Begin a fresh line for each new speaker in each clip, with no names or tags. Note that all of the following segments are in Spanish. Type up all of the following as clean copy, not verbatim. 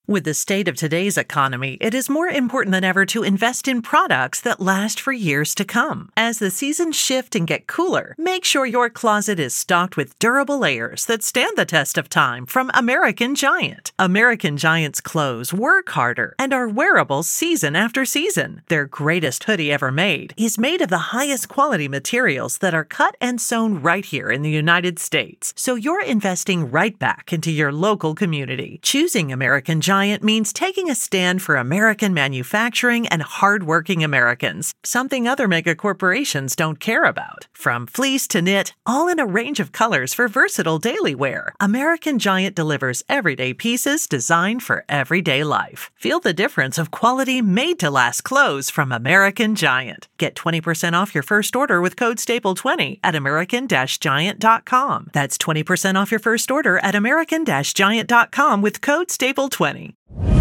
With the state of today's economy, it is more important than ever to invest in products that last for years to come. As the seasons shift and get cooler, make sure your closet is stocked with durable layers that stand the test of time from American Giant. American Giant's clothes work harder and are wearable season after season. Their greatest hoodie ever made is made of the highest quality materials that are cut and sewn right here in the United States. So you're investing right back into your local community. Choosing American Giant means taking a stand for American manufacturing and hardworking Americans, something other mega corporations don't care about. From fleece to knit, all in a range of colors for versatile daily wear, American Giant delivers everyday pieces designed for everyday life. Feel the difference of quality made-to-last clothes from American Giant. Get 20% off your first order with code STAPLE20 at american-giant.com. That's 20% off your first order at american-giant.com with code STAPLE20.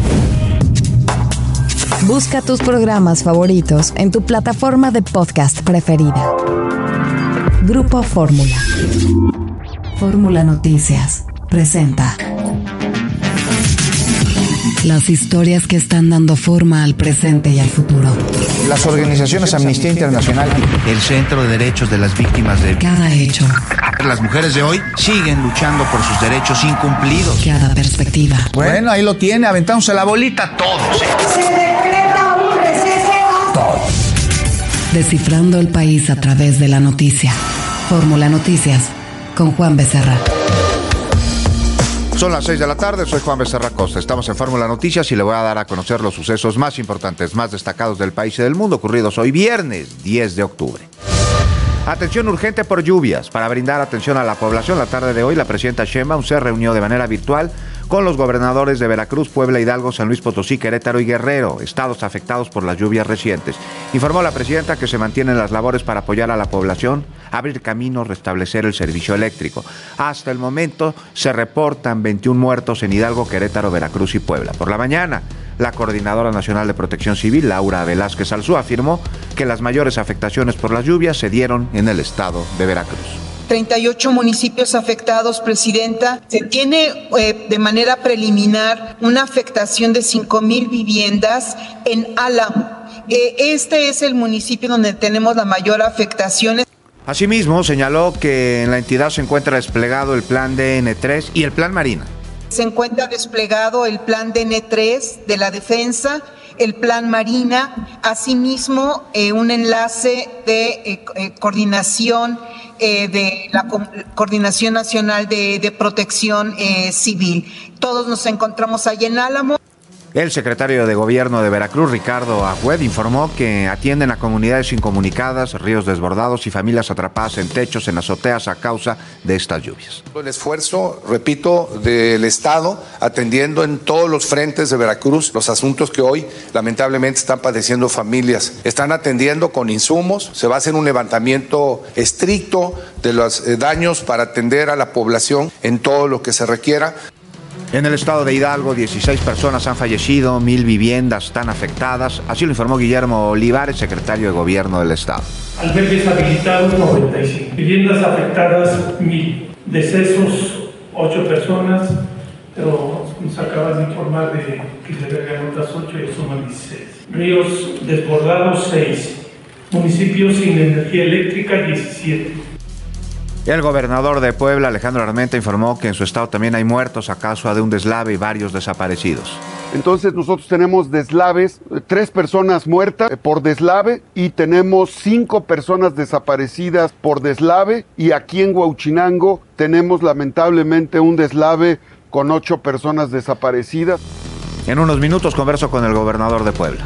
Busca tus programas favoritos en tu plataforma de podcast preferida. Grupo Fórmula. Fórmula Noticias presenta las historias que están dando forma al presente y al futuro.
Las organizaciones Amnistía Internacional y
el Centro de Derechos de las Víctimas de
cada hecho.
Las mujeres de hoy siguen luchando por sus derechos incumplidos.
Cada perspectiva.
Bueno, ahí lo tiene, aventándose la bolita todos.
Se decreta un receso.
Todos.
Descifrando el país a través de la noticia. Fórmula Noticias con Juan Becerra.
Son las 6 de la tarde, soy Juan Becerra Costa. Estamos en Fórmula Noticias y le voy a dar a conocer los sucesos más importantes, más destacados del país y del mundo ocurridos hoy viernes 10 de octubre. Atención urgente por lluvias. Para brindar atención a la población, la tarde de hoy la presidenta Sheinbaum se reunió de manera virtual con los gobernadores de Veracruz, Puebla, Hidalgo, San Luis Potosí, Querétaro y Guerrero, estados afectados por las lluvias recientes. Informó la presidenta que se mantienen las labores para apoyar a la población, abrir caminos, restablecer el servicio eléctrico. Hasta el momento se reportan 21 muertos en Hidalgo, Querétaro, Veracruz y Puebla. Por la mañana, la Coordinadora Nacional de Protección Civil, Laura Velázquez Alzú, afirmó que las mayores afectaciones por las lluvias se dieron en el estado de Veracruz.
38 municipios afectados, Presidenta. Se tiene de manera preliminar una afectación de 5,000 viviendas en Álamo. Este es el municipio donde tenemos la mayor afectación.
Asimismo, señaló que en la entidad se encuentra desplegado el plan DN3 y el plan Marina.
Se encuentra desplegado el plan DN3 de la defensa, el plan Marina, asimismo un enlace de coordinación de la Coordinación Nacional de Protección Civil. Todos nos encontramos allí en Álamo.
El secretario de Gobierno de Veracruz, Ricardo Agüed, informó que atienden a comunidades incomunicadas, ríos desbordados y familias atrapadas en techos, en azoteas a causa de estas lluvias.
El esfuerzo, repito, del Estado atendiendo en todos los frentes de Veracruz los asuntos que hoy lamentablemente están padeciendo familias. Están atendiendo con insumos, se va a hacer un levantamiento estricto de los daños para atender a la población en todo lo que se requiera.
En el estado de Hidalgo, 16 personas han fallecido, 1,000 viviendas están afectadas. Así lo informó Guillermo Olivares, secretario de Gobierno del estado.
Albergues habilitados, 95. Viviendas afectadas, 1,000. Decesos, 8 personas, pero nos acabas de informar de que se agregan otras 8 y suman 16. Ríos desbordados, 6. Municipios sin energía eléctrica, 17.
El gobernador de Puebla, Alejandro Armenta, informó que en su estado también hay muertos a causa de un deslave y varios desaparecidos.
Entonces nosotros tenemos deslaves, 3 personas muertas por deslave y tenemos 5 personas desaparecidas por deslave, y aquí en Huauchinango tenemos lamentablemente un deslave con 8 personas desaparecidas.
En unos minutos converso con el gobernador de Puebla.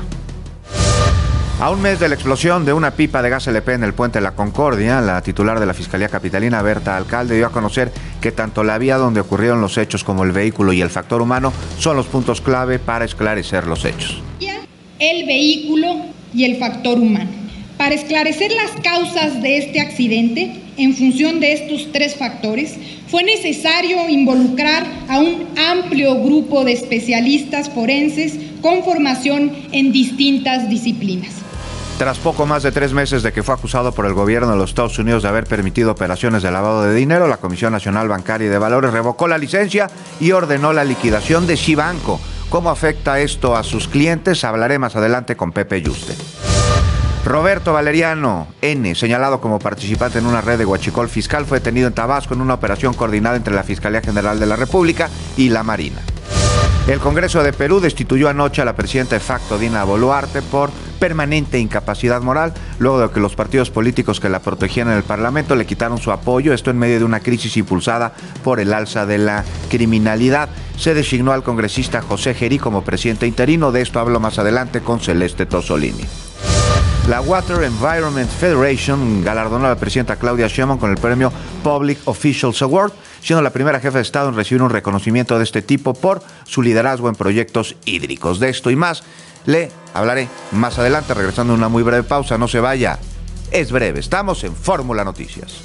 A un mes de la explosión de una pipa de gas LP en el Puente de la Concordia, la titular de la Fiscalía Capitalina, Berta Alcalde, dio a conocer que tanto la vía donde ocurrieron los hechos como el vehículo y el factor humano son los puntos clave para esclarecer los hechos.
El vehículo y el factor humano. Para esclarecer las causas de este accidente, en función de estos 3 factores, fue necesario involucrar a un amplio grupo de especialistas forenses con formación en distintas disciplinas.
Tras poco más de 3 meses de que fue acusado por el gobierno de los Estados Unidos de haber permitido operaciones de lavado de dinero, la Comisión Nacional Bancaria y de Valores revocó la licencia y ordenó la liquidación de Cibanco, ¿Cómo afecta esto a sus clientes? Hablaré más adelante con Pepe Yuste. Roberto Valeriano N., señalado como participante en una red de huachicol fiscal, fue detenido en Tabasco en una operación coordinada entre la Fiscalía General de la República y la Marina. El Congreso de Perú destituyó anoche a la presidenta de facto, Dina Boluarte, por permanente incapacidad moral, luego de que los partidos políticos que la protegían en el Parlamento le quitaron su apoyo, esto en medio de una crisis impulsada por el alza de la criminalidad. Se designó al congresista José Gerí como presidente interino, de esto hablo más adelante con Celeste Tosolini. La Water Environment Federation galardonó a la presidenta Claudia Sheinbaum con el premio Public Officials Award, siendo la primera jefa de Estado en recibir un reconocimiento de este tipo por su liderazgo en proyectos hídricos. De esto y más le hablaré más adelante, regresando a una muy breve pausa. No se vaya, es breve. Estamos en Fórmula Noticias.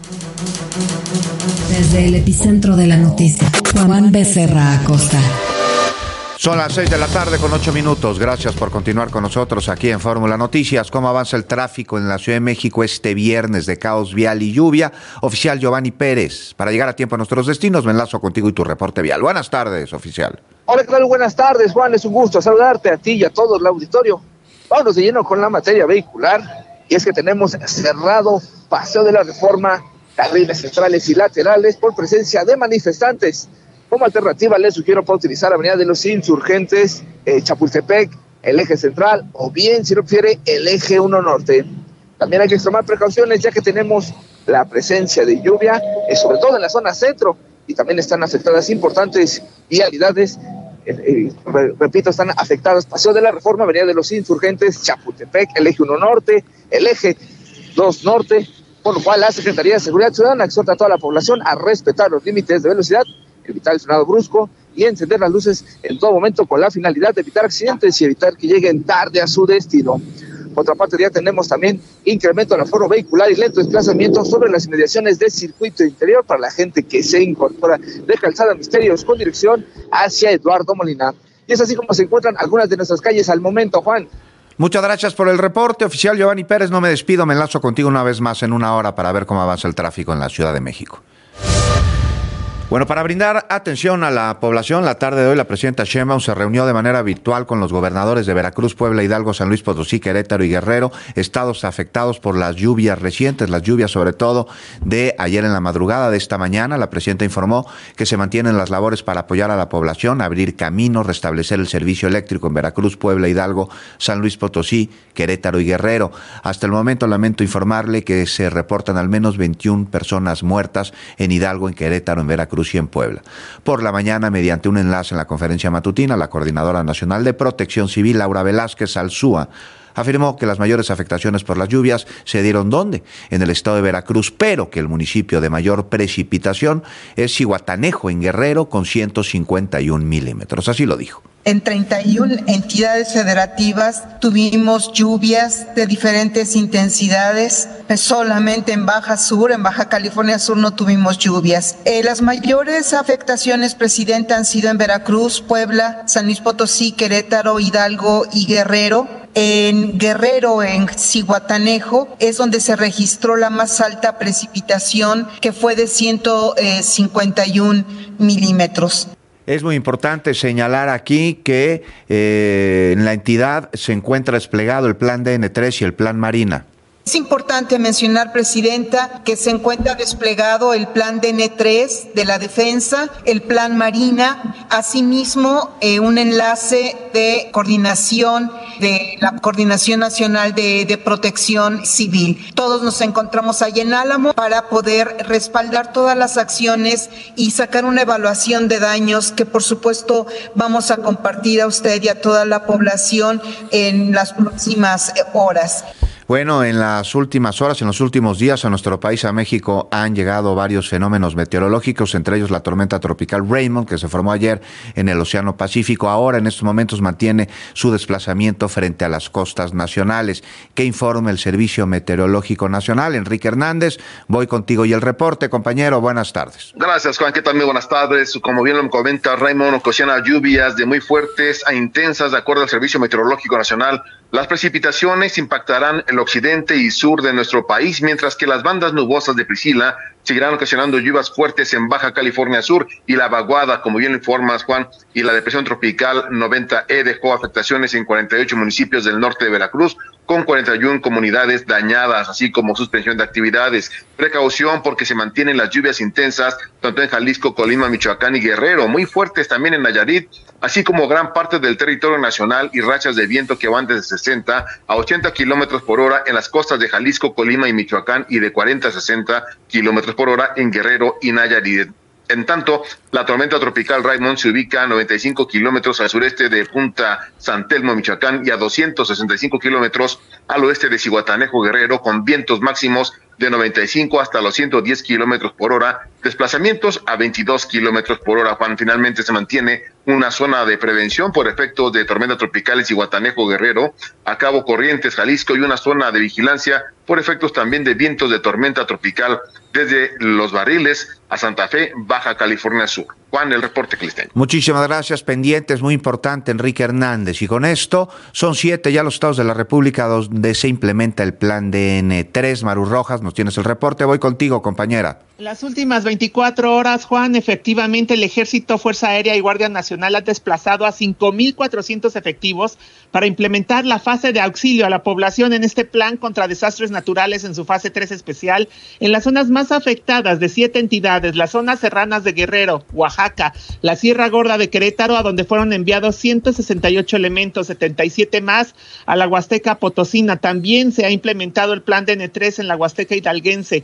Desde el epicentro de la noticia, Juan Becerra Acosta.
Son las 6 de la tarde con 8 minutos. Gracias por continuar con nosotros aquí en Fórmula Noticias. ¿Cómo avanza el tráfico en la Ciudad de México este viernes de caos vial y lluvia? Oficial Giovanni Pérez, para llegar a tiempo a nuestros destinos, me enlazo contigo y tu reporte vial. Buenas tardes, oficial.
Hola, ¿qué tal? Buenas tardes, Juan. Es un gusto saludarte a ti y a todo el auditorio. Vámonos de lleno con la materia vehicular. Y es que tenemos cerrado Paseo de la Reforma, carriles centrales y laterales por presencia de manifestantes. Como alternativa les sugiero para utilizar Avenida de los Insurgentes, Chapultepec, el eje central, o bien, si lo prefiere, el eje 1 norte. También hay que extremar precauciones ya que tenemos la presencia de lluvia, sobre todo en la zona centro, y también están afectadas importantes vialidades. Repito, están afectadas Paseo de la Reforma, Avenida de los Insurgentes, Chapultepec, el eje 1 norte, el eje 2 norte, por lo cual la Secretaría de Seguridad Ciudadana exhorta a toda la población a respetar los límites de velocidad, evitar el frenado brusco y encender las luces en todo momento con la finalidad de evitar accidentes y evitar que lleguen tarde a su destino. Por otra parte, ya tenemos también incremento del aforo vehicular y lento desplazamiento sobre las inmediaciones del circuito interior para la gente que se incorpora de Calzada Misterios con dirección hacia Eduardo Molina. Y es así como se encuentran algunas de nuestras calles al momento, Juan.
Muchas gracias por el reporte, oficial Giovanni Pérez. No me despido, me enlazo contigo una vez más en una hora para ver cómo avanza el tráfico en la Ciudad de México. Bueno, para brindar atención a la población, la tarde de hoy la presidenta Sheinbaum se reunió de manera virtual con los gobernadores de Veracruz, Puebla, Hidalgo, San Luis Potosí, Querétaro y Guerrero, estados afectados por las lluvias recientes, las lluvias sobre todo de ayer en la madrugada de esta mañana. La presidenta informó que se mantienen las labores para apoyar a la población, abrir caminos, restablecer el servicio eléctrico en Veracruz, Puebla, Hidalgo, San Luis Potosí, Querétaro y Guerrero. Hasta el momento lamento informarle que se reportan al menos 21 personas muertas en Hidalgo, en Querétaro, en Veracruz y en Puebla. Por la mañana, mediante un enlace en la conferencia matutina, la Coordinadora Nacional de Protección Civil, Laura Velázquez Alzúa, afirmó que las mayores afectaciones por las lluvias se dieron ¿dónde? En el estado de Veracruz, pero que el municipio de mayor precipitación es Zihuatanejo, en Guerrero, con 151 milímetros. Así lo dijo.
En 31 entidades federativas tuvimos lluvias de diferentes intensidades. Solamente en Baja Sur, en Baja California Sur no tuvimos lluvias. Las mayores afectaciones, presidente, han sido en Veracruz, Puebla, San Luis Potosí, Querétaro, Hidalgo y Guerrero. En Guerrero, en Zihuatanejo, es donde se registró la más alta precipitación, que fue de 151 milímetros.
Es muy importante señalar aquí que en la entidad se encuentra desplegado el Plan DN3 y el Plan Marina.
Es importante mencionar, presidenta, que se encuentra desplegado el Plan DN3 de la Defensa, el Plan Marina, asimismo un enlace de coordinación de la Coordinación Nacional de Protección Civil. Todos nos encontramos ahí en Álamo para poder respaldar todas las acciones y sacar una evaluación de daños que, por supuesto, vamos a compartir a usted y a toda la población en las próximas horas.
Bueno, en las últimas horas, en los últimos días, a nuestro país, a México, han llegado varios fenómenos meteorológicos, entre ellos la tormenta tropical Raymond, que se formó ayer en el Océano Pacífico. Ahora, en estos momentos, mantiene su desplazamiento frente a las costas nacionales. ¿Qué informa el Servicio Meteorológico Nacional? Enrique Hernández, voy contigo y el reporte, compañero. Buenas tardes.
Gracias, Juan. ¿Qué tal? Muy buenas tardes. Como bien lo comenta Raymond, ocasiona lluvias de muy fuertes a intensas, de acuerdo al Servicio Meteorológico Nacional. Las precipitaciones impactarán el occidente y sur de nuestro país, mientras que las bandas nubosas de Priscila seguirán ocasionando lluvias fuertes en Baja California Sur, y la vaguada, como bien lo informas, Juan, y la depresión tropical 90E dejó afectaciones en 48 municipios del norte de Veracruz, con 41 comunidades dañadas, así como suspensión de actividades. Precaución porque se mantienen las lluvias intensas, tanto en Jalisco, Colima, Michoacán y Guerrero, muy fuertes también en Nayarit, así como gran parte del territorio nacional, y rachas de viento que van desde 60 a 80 kilómetros por hora en las costas de Jalisco, Colima y Michoacán, y de 40 a 60 kilómetros por hora en Guerrero y Nayarit. En tanto, la tormenta tropical Raymond se ubica a 95 kilómetros al sureste de Punta San Telmo, Michoacán, y a 265 kilómetros al oeste de Zihuatanejo, Guerrero, con vientos máximos de 95 hasta los 110 kilómetros por hora, desplazamientos a 22 kilómetros por hora. Juan, finalmente se mantiene una zona de prevención por efectos de tormenta tropical en Zihuatanejo, Guerrero, a Cabo Corrientes, Jalisco, y una zona de vigilancia por efectos también de vientos de tormenta tropical desde Los Barriles a Santa Fe, Baja California Sur. Juan, el reporte clisteño.
Muchísimas gracias, pendientes, muy importante, Enrique Hernández. Y con esto, son 7 ya los estados de la República donde se implementa el plan de N3. Maru Rojas, nos tienes el reporte. Voy contigo, compañera.
Las últimas 24 horas, Juan, efectivamente el Ejército, Fuerza Aérea y Guardia Nacional han desplazado a 5,400 efectivos para implementar la fase de auxilio a la población en este plan contra desastres naturales en su fase 3 especial en las zonas más afectadas de 7 entidades, las zonas serranas de Guerrero, Oaxaca, la Sierra Gorda de Querétaro, a donde fueron enviados 168 elementos, 77 más a la Huasteca Potosina. También se ha implementado el plan de N3 en la Huasteca Hidalguense,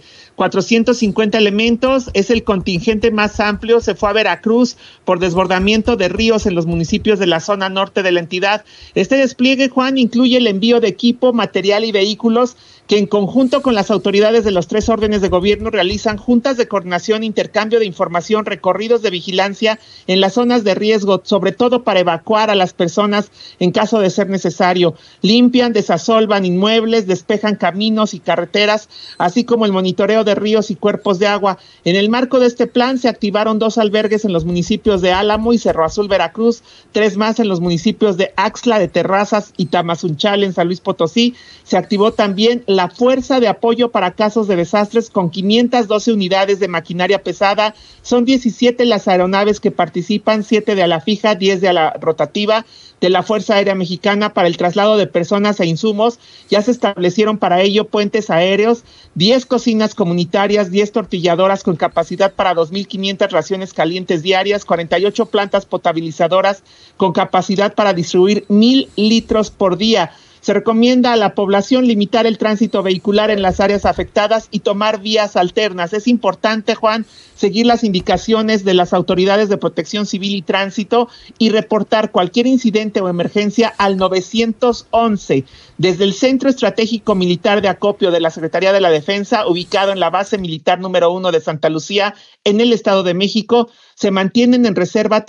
450 elementos, es el contingente más amplio. Se fue a Veracruz por desbordamiento de ríos en los municipios de la zona norte de la entidad. Este despliegue, Juan, incluye el envío de equipo, material y vehículos que en conjunto con las autoridades de los 3 órdenes de gobierno realizan juntas de coordinación, intercambio de información, recorridos de vigilancia en las zonas de riesgo, sobre todo para evacuar a las personas en caso de ser necesario. Limpian, desasolvan inmuebles, despejan caminos y carreteras, así como el monitoreo de ríos y cuerpos de agua. En el marco de este plan se activaron 2 albergues en los municipios de Álamo y Cerro Azul, Veracruz, 3 más en los municipios de Axtla de Terrazas y Tamazunchal en San Luis Potosí. Se activó también la Fuerza de Apoyo para Casos de Desastres con 512 unidades de maquinaria pesada. Son 17 las aeronaves que participan, 7 de ala fija, 10 de ala rotativa de la Fuerza Aérea Mexicana para el traslado de personas e insumos. Ya se establecieron para ello puentes aéreos, 10 cocinas comunitarias, 10 tortilladoras con capacidad para 2,500 raciones calientes diarias, 48 plantas potabilizadoras con capacidad para distribuir 1,000 litros por día. Se recomienda a la población limitar el tránsito vehicular en las áreas afectadas y tomar vías alternas. Es importante, Juan, seguir las indicaciones de las autoridades de Protección Civil y Tránsito y reportar cualquier incidente o emergencia al 911. Desde el Centro Estratégico Militar de Acopio de la Secretaría de la Defensa, ubicado en la base militar número 1 de Santa Lucía, en el Estado de México, se mantienen en reserva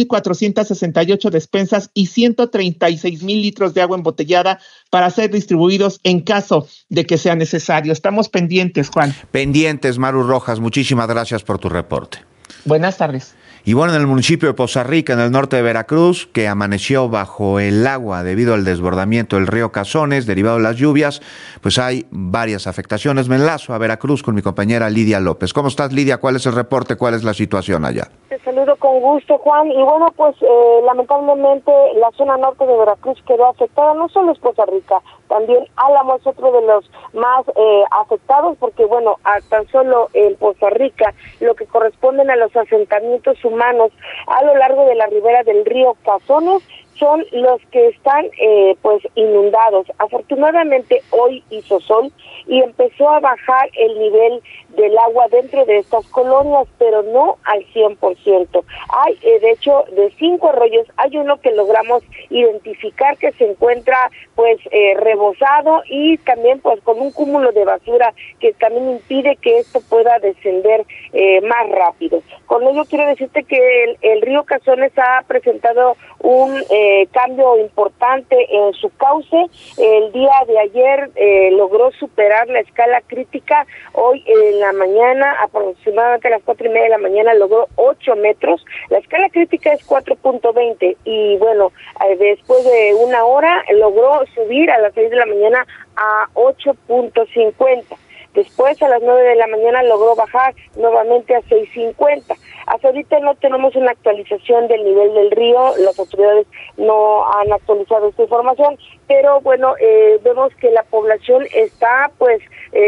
13,468 despensas y 136,000 litros de agua embotellada para ser distribuidos en caso de que sea necesario. Estamos pendientes, Juan.
Pendientes, Maru Rojas, muchísimas gracias por tu reporte.
Buenas tardes.
Y bueno, en el municipio de Poza Rica, en el norte de Veracruz, que amaneció bajo el agua debido al desbordamiento del río Cazones, derivado de las lluvias, pues hay varias afectaciones. Me enlazo a Veracruz con mi compañera Lidia López. ¿Cómo estás, Lidia? ¿Cuál es el reporte? ¿Cuál es la situación allá?
Te saludo con gusto, Juan. Y bueno, pues lamentablemente la zona norte de Veracruz quedó afectada. No solo es Poza Rica, también Álamo es otro de los más afectados, porque bueno, a tan solo en Poza Rica, lo que corresponden a los asentamientos humanos a lo largo de la ribera del río Cazones son los que están pues inundados. Afortunadamente hoy hizo sol y empezó a bajar el nivel del agua dentro de estas colonias, pero no al 100%. Hay, de hecho, de 5 arroyos, hay uno que logramos identificar que se encuentra pues rebosado y también pues con un cúmulo de basura que también impide que esto pueda descender más rápido. Con ello quiero decirte que el río Cazones ha presentado un cambio importante en su cauce. El día de ayer logró superar la escala crítica. Hoy en la mañana, aproximadamente a las 4:30 de la mañana, logró 8 metros. La escala crítica es 4.20 y bueno, después de una hora logró subir a las 6 de la mañana a 8.50. Después, a las 9 de la mañana, logró bajar nuevamente a 6.50. Hasta ahorita no tenemos una actualización del nivel del río, las autoridades no han actualizado esta información, pero bueno, vemos que la población está pues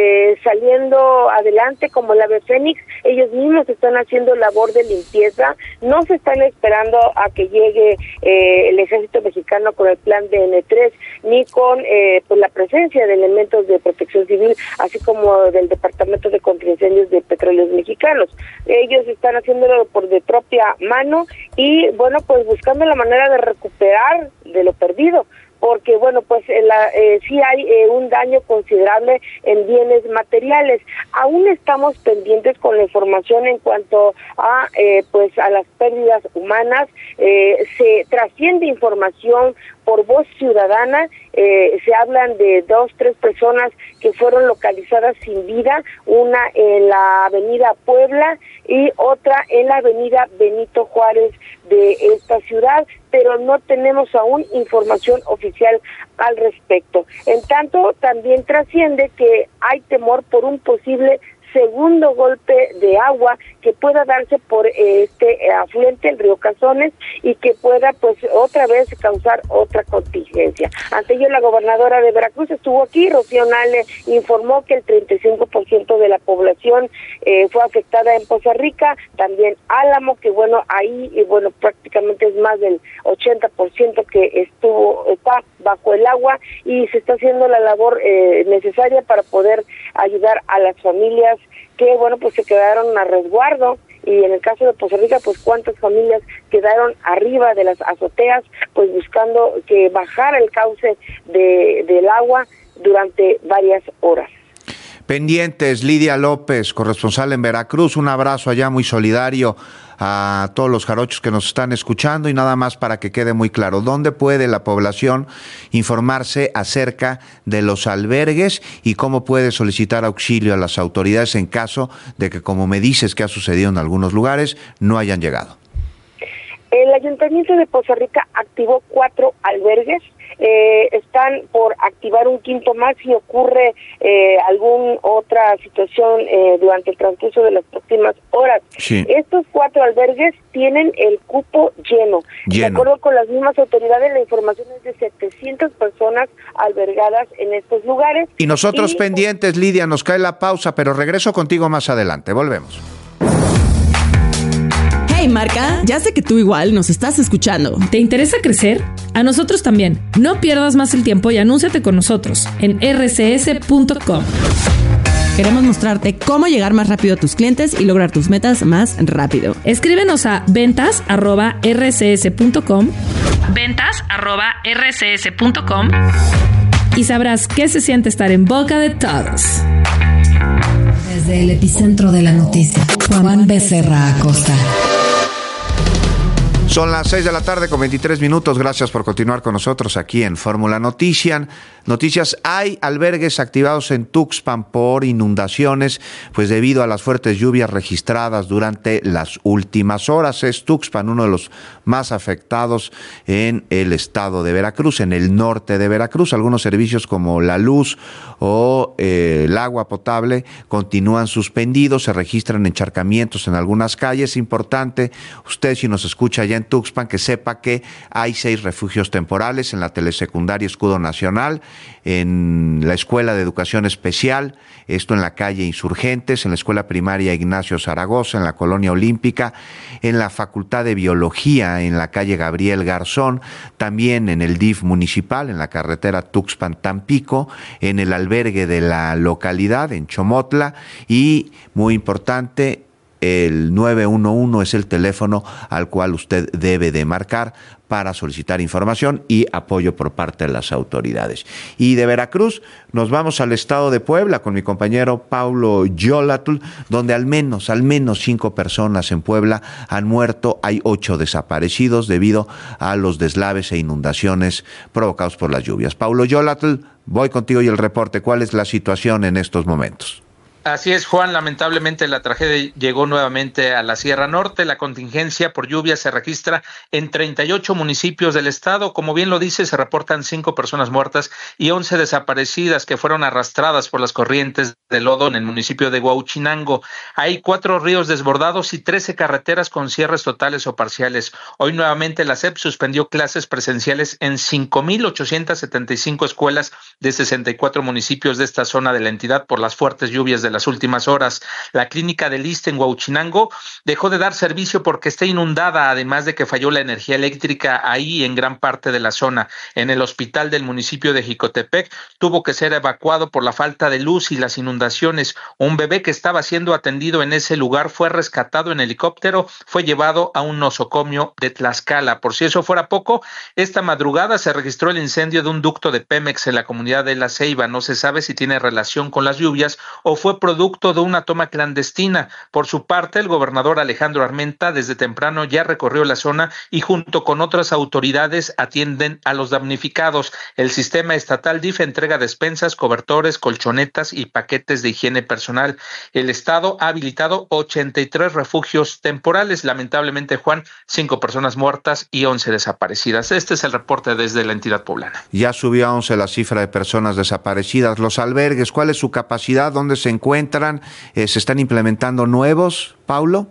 saliendo adelante como el ave fénix. Ellos mismos están haciendo labor de limpieza, no se están esperando a que llegue el ejército mexicano con el plan de N3, ni con pues la presencia de elementos de protección civil, así como del Departamento de Contraincendios de Petróleos Mexicanos. Ellos están haciéndolo de propia mano y bueno, pues buscando la manera de recuperar de lo perdido, porque bueno, pues sí hay un daño considerable en bienes materiales. Aún estamos pendientes con la información en cuanto a pues a las pérdidas humanas. Se trasciende información por voz ciudadana, se hablan de 2, 3 personas que fueron localizadas sin vida, una en la avenida Puebla y otra en la avenida Benito Juárez de esta ciudad, pero no tenemos aún información oficial al respecto. En tanto, también trasciende que hay temor por un posible segundo golpe de agua que pueda darse por este afluente, el río Cazones, y que pueda pues otra vez causar otra contingencia. Ante ello, la gobernadora de Veracruz estuvo aquí. Rocío Nale informó que el 35% de la población fue afectada en Poza Rica, también Álamo, que bueno, ahí bueno prácticamente es más del 80% que está bajo el agua, y se está haciendo la labor necesaria para poder ayudar a las familias que bueno pues se quedaron a resguardo. Y en el caso de Poza Rica, pues cuántas familias quedaron arriba de las azoteas, pues buscando que bajara el cauce del agua durante varias horas.
Pendientes, Lidia López, corresponsal en Veracruz, un abrazo allá muy solidario a todos los jarochos que nos están escuchando, y nada más para que quede muy claro, ¿dónde puede la población informarse acerca de los albergues y cómo puede solicitar auxilio a las autoridades en caso de que, como me dices que ha sucedido en algunos lugares, no hayan llegado?
El Ayuntamiento de Poza Rica activó 4 albergues. Están por activar un quinto más si ocurre alguna otra situación durante el transcurso de las próximas horas. Sí. Estos 4 albergues tienen el cupo lleno. De acuerdo con las mismas autoridades, la información es de 700 personas albergadas en estos lugares.
Y nosotros pendientes, Lidia, nos cae la pausa, pero regreso contigo más adelante. Volvemos.
Hey Marca, ya sé que tú igual nos estás escuchando.
¿Te interesa crecer? A nosotros también. No pierdas más el tiempo y anúnciate con nosotros en rcs.com.
Queremos mostrarte cómo llegar más rápido a tus clientes y lograr tus metas más rápido.
Escríbenos a ventas@rcs.com. ventas@rcs.com y sabrás qué se siente estar en boca de todos.
Desde el epicentro de la noticia, Juan Becerra Acosta.
Son las 6 de la tarde con 23 minutos. Gracias por continuar con nosotros aquí en Fórmula Noticias. Hay albergues activados en Tuxpan por inundaciones, pues debido a las fuertes lluvias registradas durante las últimas horas. Es Tuxpan uno de los más afectados en el estado de Veracruz, en el norte de Veracruz. Algunos servicios como la luz o el agua potable continúan suspendidos. Se registran encharcamientos en algunas calles. Importante, usted si nos escucha allá en Tuxpan, que sepa que hay 6 refugios temporales en la telesecundaria Escudo Nacional, en la Escuela de Educación Especial, esto en la calle Insurgentes, en la Escuela Primaria Ignacio Zaragoza, en la Colonia Olímpica, en la Facultad de Biología, en la calle Gabriel Garzón, también en el DIF municipal, en la carretera Tuxpan-Tampico, en el albergue de la localidad, en Chomotla, y muy importante, el 911 es el teléfono al cual usted debe de marcar para solicitar información y apoyo por parte de las autoridades. Y de Veracruz nos vamos al estado de Puebla con mi compañero Paulo Yolatl, donde al menos 5 personas en Puebla han muerto. Hay 8 desaparecidos debido a los deslaves e inundaciones provocados por las lluvias. Paulo Yolatl, voy contigo y el reporte. ¿Cuál es la situación en estos momentos?
Así es, Juan. Lamentablemente la tragedia llegó nuevamente a la Sierra Norte. La contingencia por lluvia se registra en 38 municipios del estado. Como bien lo dice, se reportan 5 personas muertas y 11 desaparecidas que fueron arrastradas por las corrientes de lodo en el municipio de Huauchinango. Hay 4 ríos desbordados y 13 carreteras con cierres totales o parciales. Hoy nuevamente la SEP suspendió clases presenciales en 5,875 escuelas de 64 municipios de esta zona de la entidad por las fuertes lluvias de las últimas horas. La clínica del ISSSTE en Huauchinango dejó de dar servicio porque está inundada, además de que falló la energía eléctrica ahí en gran parte de la zona. En el hospital del municipio de Jicotepec tuvo que ser evacuado por la falta de luz y las inundaciones. Un bebé que estaba siendo atendido en ese lugar fue rescatado en helicóptero, fue llevado a un nosocomio de Tlaxcala. Por si eso fuera poco, esta madrugada se registró el incendio de un ducto de Pemex en la comunidad de La Ceiba. No se sabe si tiene relación con las lluvias o fue producto de una toma clandestina. Por su parte, el gobernador Alejandro Armenta desde temprano ya recorrió la zona y junto con otras autoridades atienden a los damnificados. El sistema estatal DIF entrega despensas, cobertores, colchonetas y paquetes de higiene personal. El estado ha habilitado 83 refugios temporales. Lamentablemente, Juan, 5 personas muertas y 11 desaparecidas. Este es el reporte desde la entidad poblana.
Ya subió a 11 la cifra de personas desaparecidas. Los albergues, ¿cuál es su capacidad? ¿Dónde se encuentran? ¿Se están implementando nuevos, Paulo?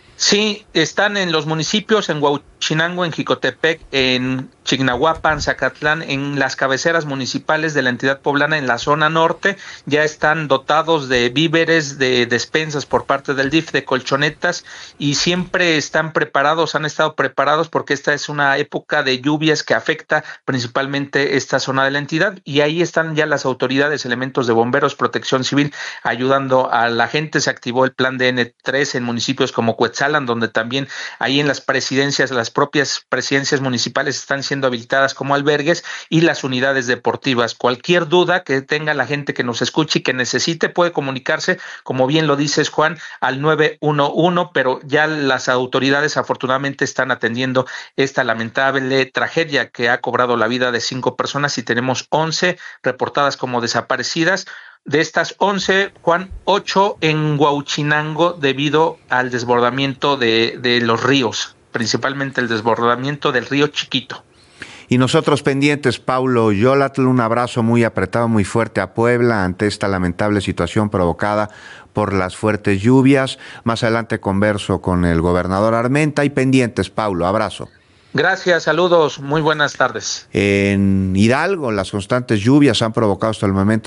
Sí, están en los municipios, en Huauchinango, en Jicotepec, en Chignahuapan, Zacatlán, en las cabeceras municipales de la entidad poblana en la zona norte. Ya están dotados de víveres, de despensas por parte del DIF, de colchonetas, y siempre están preparados, han estado preparados porque esta es una época de lluvias que afecta principalmente esta zona de la entidad, y ahí están ya las autoridades, elementos de bomberos, protección civil, ayudando a la gente. Se activó el plan de N3 en municipios como Cuetzalan, donde también ahí en las presidencias, las propias presidencias municipales están siendo habilitadas como albergues, y las unidades deportivas. Cualquier duda que tenga la gente que nos escuche y que necesite puede comunicarse, como bien lo dices, Juan, al 911, pero ya las autoridades afortunadamente están atendiendo esta lamentable tragedia que ha cobrado la vida de 5 personas y tenemos 11 reportadas como desaparecidas. De estas 11, Juan, 8 en Huauchinango debido al desbordamiento de los ríos, principalmente el desbordamiento del río Chiquito.
Y nosotros pendientes, Paulo Yolatl, un abrazo muy apretado, muy fuerte a Puebla ante esta lamentable situación provocada por las fuertes lluvias. Más adelante converso con el gobernador Armenta. Y pendientes, Paulo, abrazo.
Gracias, saludos, muy buenas tardes.
En Hidalgo, las constantes lluvias han provocado hasta el momento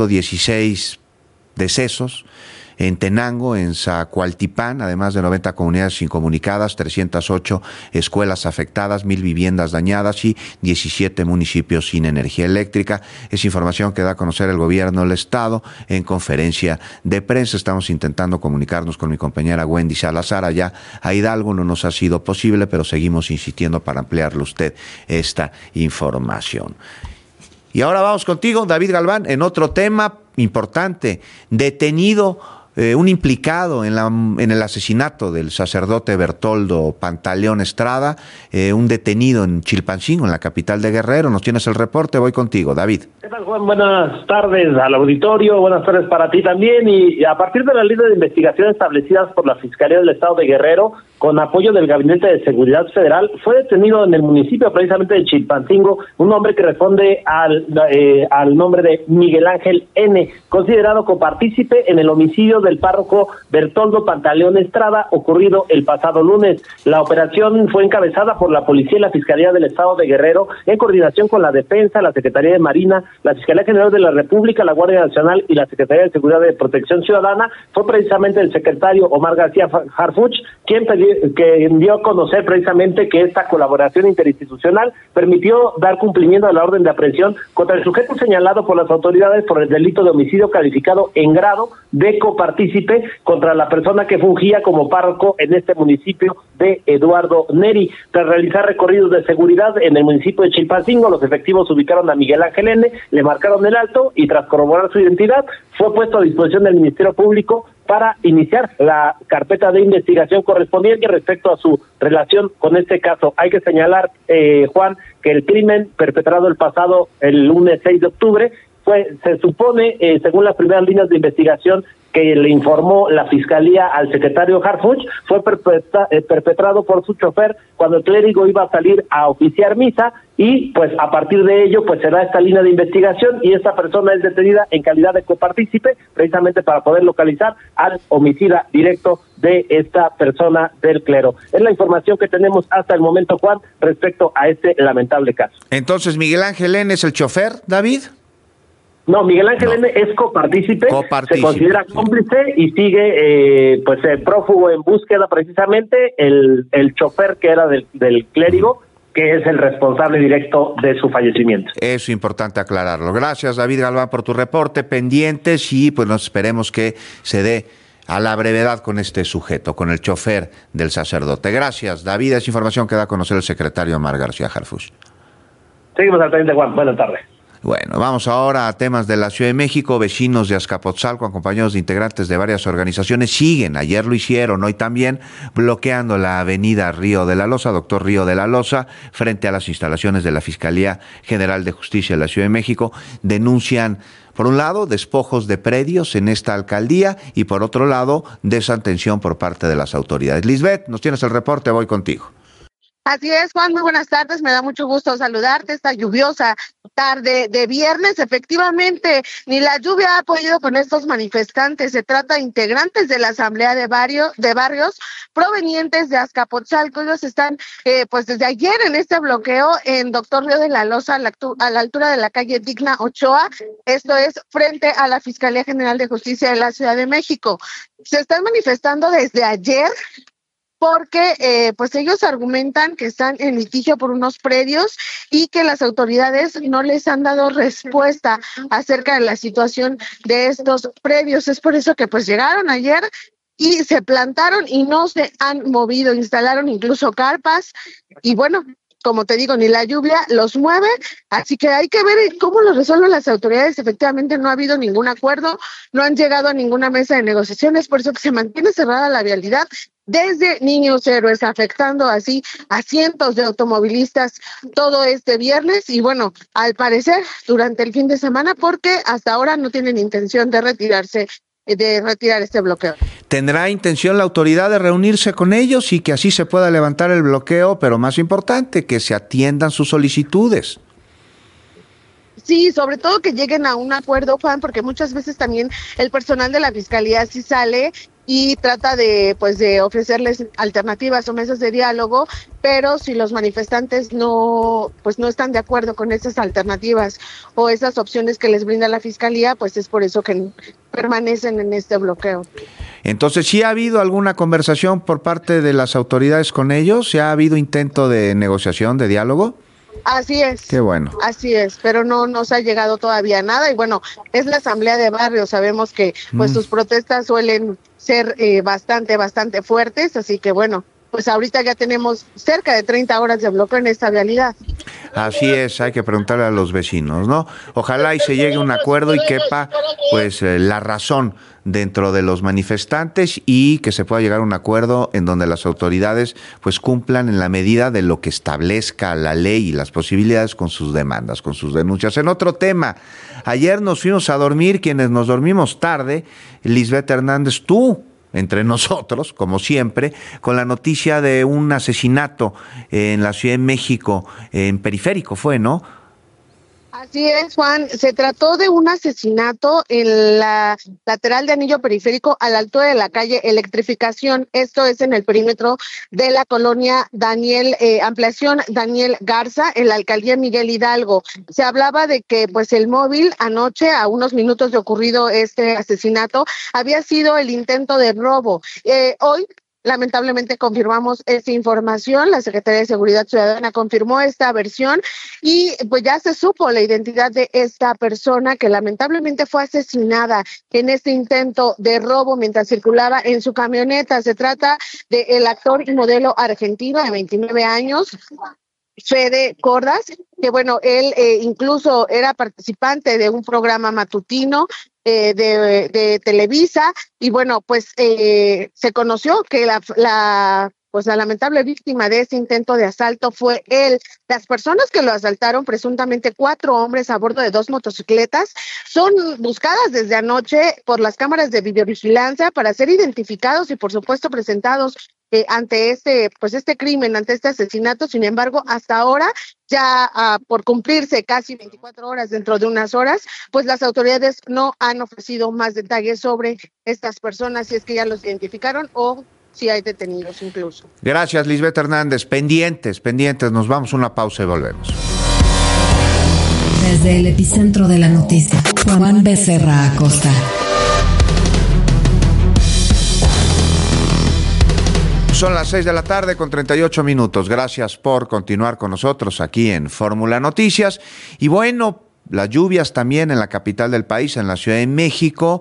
16 decesos. En Tenango, en Zacualtipán, además de 90 comunidades incomunicadas, 308 escuelas afectadas, 1,000 viviendas dañadas y 17 municipios sin energía eléctrica. Es información que da a conocer el gobierno del estado en conferencia de prensa. Estamos intentando comunicarnos con mi compañera Wendy Salazar allá a Hidalgo. No nos ha sido posible, pero seguimos insistiendo para ampliarle a usted esta información. Y ahora vamos contigo, David Galván, en otro tema importante. Detenido un implicado en el asesinato del sacerdote Bertoldo Pantaleón Estrada, un detenido en Chilpancingo, en la capital de Guerrero. Nos tienes el reporte, voy contigo, David.
¿Qué tal, Juan? Buenas tardes al auditorio, buenas tardes para ti también. Y a partir de la línea de investigación establecidas por la Fiscalía del Estado de Guerrero, con apoyo del Gabinete de Seguridad Federal, fue detenido en el municipio precisamente de Chilpancingo un hombre que responde al nombre de Miguel Ángel N., considerado copartícipe en el homicidio del párroco Bertoldo Pantaleón Estrada, ocurrido el pasado lunes. La operación fue encabezada por la Policía y la Fiscalía del Estado de Guerrero, en coordinación con la Defensa, la Secretaría de Marina, la Fiscalía General de la República, la Guardia Nacional y la Secretaría de Seguridad de Protección Ciudadana. Fue precisamente el secretario Omar García Harfuch quien dio a conocer precisamente que esta colaboración interinstitucional permitió dar cumplimiento a la orden de aprehensión contra el sujeto señalado por las autoridades por el delito de homicidio calificado en grado de coparticipación copartícipe contra la persona que fungía como párroco en este municipio de Eduardo Neri. Tras realizar recorridos de seguridad en el municipio de Chilpancingo, los efectivos ubicaron a Miguel Ángel N., le marcaron el alto y tras corroborar su identidad, fue puesto a disposición del Ministerio Público para iniciar la carpeta de investigación correspondiente respecto a su relación con este caso. Hay que señalar, Juan, que el crimen perpetrado el lunes 6 de octubre se supone, según las primeras líneas de investigación que le informó la Fiscalía al secretario Harfuch, fue perpetrado por su chofer cuando el clérigo iba a salir a oficiar misa y pues a partir de ello pues se da esta línea de investigación y esta persona es detenida en calidad de copartícipe precisamente para poder localizar al homicida directo de esta persona del clero. Es la información que tenemos hasta el momento, Juan, respecto a este lamentable caso.
Entonces, ¿Miguel Ángel N. es el chofer, David?
No, Miguel Ángel N. es copartícipe, se considera cómplice y sigue prófugo en búsqueda precisamente el chofer que era del clérigo, que es el responsable directo de su fallecimiento.
Es importante aclararlo. Gracias, David Galván, por tu reporte. Pendientes y pues nos esperemos que se dé a la brevedad con este sujeto, con el chofer del sacerdote. Gracias, David. Es información que da a conocer el secretario Omar García Harfuch.
Seguimos al pendiente, Juan. Buenas tardes.
Bueno, vamos ahora a temas de la Ciudad de México. Vecinos de Azcapotzalco, acompañados de integrantes de varias organizaciones, siguen, ayer lo hicieron, hoy también, bloqueando la avenida Río de la Loza, Doctor Río de la Loza, frente a las instalaciones de la Fiscalía General de Justicia de la Ciudad de México. Denuncian, por un lado, despojos de predios en esta alcaldía y por otro lado, desatención por parte de las autoridades. Lisbeth, nos tienes el reporte, voy contigo.
Así es, Juan, muy buenas tardes, me da mucho gusto saludarte esta lluviosa tarde de viernes. Efectivamente, ni la lluvia ha podido con estos manifestantes. Se trata de integrantes de la Asamblea de Barrios provenientes de Azcapotzalco. Ellos están pues desde ayer en este bloqueo en Doctor Río de la Loza, a la altura de la calle Digna Ochoa. Esto es frente a la Fiscalía General de Justicia de la Ciudad de México. Se están manifestando desde ayer porque pues ellos argumentan que están en litigio por unos predios y que las autoridades no les han dado respuesta acerca de la situación de estos predios. Es por eso que pues llegaron ayer y se plantaron y no se han movido, instalaron incluso carpas y bueno, como te digo, ni la lluvia los mueve, así que hay que ver cómo lo resuelven las autoridades. Efectivamente no ha habido ningún acuerdo, no han llegado a ninguna mesa de negociaciones, por eso que se mantiene cerrada la vialidad desde Niños Héroes, afectando así a cientos de automovilistas todo este viernes y bueno, al parecer durante el fin de semana, porque hasta ahora no tienen intención de retirar este bloqueo.
¿Tendrá intención la autoridad de reunirse con ellos y que así se pueda levantar el bloqueo, pero más importante, que se atiendan sus solicitudes?
Sí, sobre todo que lleguen a un acuerdo, Juan, porque muchas veces también el personal de la Fiscalía sí sale y trata de ofrecerles alternativas o mesas de diálogo, pero si los manifestantes no están de acuerdo con esas alternativas o esas opciones que les brinda la Fiscalía, pues es por eso que permanecen en este bloqueo.
Entonces, ¿sí ha habido alguna conversación por parte de las autoridades con ellos? ¿Sí ha habido intento de negociación, de diálogo?
Así es.
Qué bueno.
Así es, pero no nos ha llegado todavía nada y bueno, es la Asamblea de Barrios, sabemos que pues sus protestas suelen ser bastante fuertes, así que bueno, pues ahorita ya tenemos cerca de 30 horas de bloqueo en esta vialidad.
Así es, hay que preguntarle a los vecinos, ¿no? Ojalá y se llegue a un acuerdo y quepa pues la razón dentro de los manifestantes y que se pueda llegar a un acuerdo en donde las autoridades pues cumplan en la medida de lo que establezca la ley y las posibilidades con sus demandas, con sus denuncias. En otro tema, ayer nos fuimos a dormir, quienes nos dormimos tarde, Lisbeth Hernández, tú, entre nosotros, como siempre, con la noticia de un asesinato en la Ciudad de México, en Periférico fue, ¿no?
Así es, Juan. Se trató de un asesinato en la lateral de Anillo Periférico a la altura de la calle Electrificación. Esto es en el perímetro de la colonia Ampliación Daniel Garza, en la alcaldía Miguel Hidalgo. Se hablaba de que pues el móvil anoche, a unos minutos de ocurrido este asesinato, había sido el intento de robo. Hoy Lamentablemente confirmamos esta información, la Secretaría de Seguridad Ciudadana confirmó esta versión y pues ya se supo la identidad de esta persona que lamentablemente fue asesinada en este intento de robo mientras circulaba en su camioneta. Se trata del actor y modelo argentino de 29 años, Fede Cordas, que bueno, él incluso era participante de un programa matutino de Televisa, y bueno, pues se conoció que la lamentable víctima de ese intento de asalto fue él. Las personas que lo asaltaron, presuntamente 4 hombres a bordo de 2 motocicletas, son buscadas desde anoche por las cámaras de videovigilancia para ser identificados y por supuesto presentados ante este crimen, ante este asesinato. Sin embargo, hasta ahora, ya por cumplirse casi 24 horas dentro de unas horas, pues las autoridades no han ofrecido más detalles sobre estas personas, si es que ya los identificaron o si hay detenidos incluso.
Gracias, Lisbeth Hernández. Pendientes, nos vamos a una pausa y volvemos.
Desde el epicentro de la noticia, Juan Becerra Acosta.
Son las 6:38 p.m. Gracias por continuar con nosotros aquí en Fórmula Noticias. Y bueno, las lluvias también en la capital del país, en la Ciudad de México.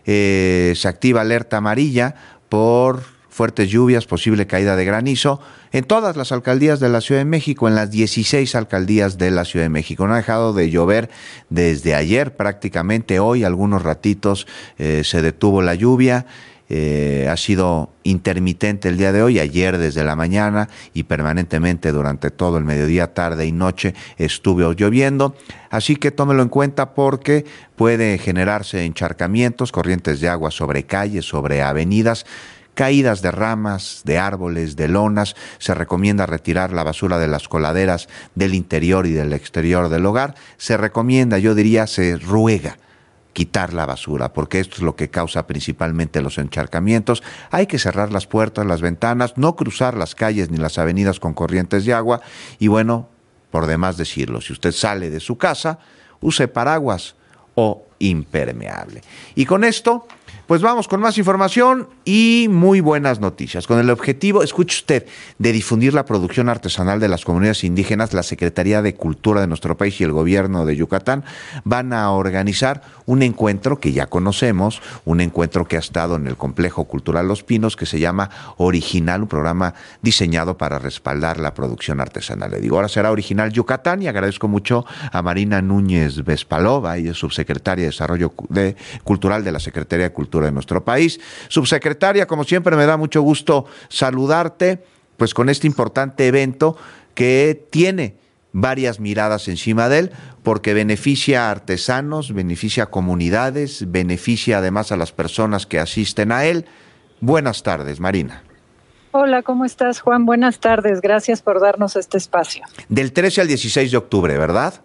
Se activa alerta amarilla por fuertes lluvias, posible caída de granizo en todas las alcaldías de la Ciudad de México, en las 16 alcaldías de la Ciudad de México. No ha dejado de llover desde ayer, prácticamente hoy, algunos ratitos se detuvo la lluvia. Ha sido intermitente el día de hoy, ayer desde la mañana y permanentemente durante todo el mediodía, tarde y noche estuvo lloviendo, así que tómelo en cuenta porque puede generarse encharcamientos, corrientes de agua sobre calles, sobre avenidas, caídas de ramas, de árboles, de lonas. Se recomienda retirar la basura de las coladeras del interior y del exterior del hogar. Se recomienda, yo diría, se ruega quitar la basura, porque esto es lo que causa principalmente los encharcamientos. Hay que cerrar las puertas, las ventanas, no cruzar las calles ni las avenidas con corrientes de agua. Y bueno, por demás decirlo, si usted sale de su casa, use paraguas o impermeable. Y con esto, pues vamos con más información y muy buenas noticias. Con el objetivo, escuche usted, de difundir la producción artesanal de las comunidades indígenas, la Secretaría de Cultura de nuestro país y el gobierno de Yucatán van a organizar un encuentro que ya conocemos, un encuentro que ha estado en el Complejo Cultural Los Pinos, que se llama Original, un programa diseñado para respaldar la producción artesanal. Le digo, ahora será Original Yucatán, y agradezco mucho a Marina Núñez Vespalova, ella es subsecretaria de Desarrollo Cultural de la Secretaría de Cultura de nuestro país. Subsecretaria, como siempre me da mucho gusto saludarte, pues con este importante evento que tiene varias miradas encima de él, porque beneficia a artesanos, beneficia a comunidades, beneficia además a las personas que asisten a él. Buenas tardes, Marina.
Hola, ¿cómo estás, Juan? Buenas tardes, gracias por darnos este espacio.
Del 13 al 16 de octubre, ¿verdad?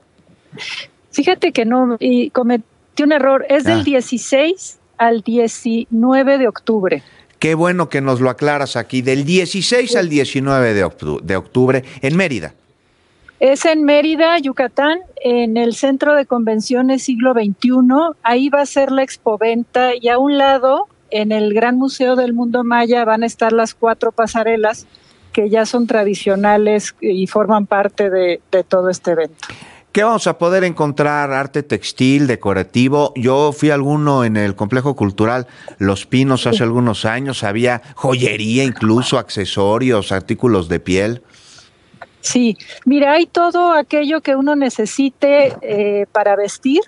Fíjate que no, y cometí un error, es del 16 al 19 de octubre.
Qué bueno que nos lo aclaras aquí, del 16 al 19 de octubre en Mérida.
Es en Mérida, Yucatán, en el Centro de Convenciones Siglo XXI. Ahí va a ser la expoventa y a un lado, en el Gran Museo del Mundo Maya, van a estar las 4 pasarelas que ya son tradicionales y forman parte de todo este evento.
¿Qué vamos a poder encontrar? Arte textil, decorativo. Yo fui a alguno en el Complejo Cultural Los Pinos hace algunos años. Había joyería, incluso accesorios, artículos de piel.
Sí, mira, hay todo aquello que uno necesite para vestir.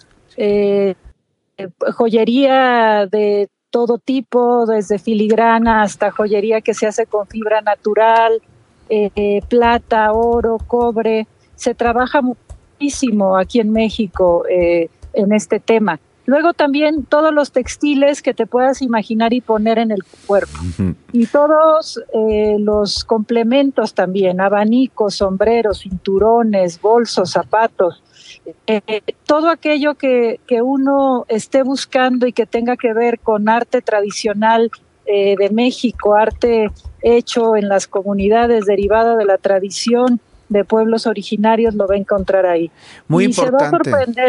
Joyería de todo tipo, desde filigrana hasta joyería que se hace con fibra natural, plata, oro, cobre. Se trabaja muchísimo aquí en México en este tema. Luego también todos los textiles que te puedas imaginar y poner en el cuerpo. Uh-huh. Y todos los complementos también, abanicos, sombreros, cinturones, bolsos, zapatos. Todo aquello que uno esté buscando y que tenga que ver con arte tradicional de México, arte hecho en las comunidades, derivado de la tradición de pueblos originarios, lo va a encontrar ahí.
Muy
y
importante.
Se va a sorprender.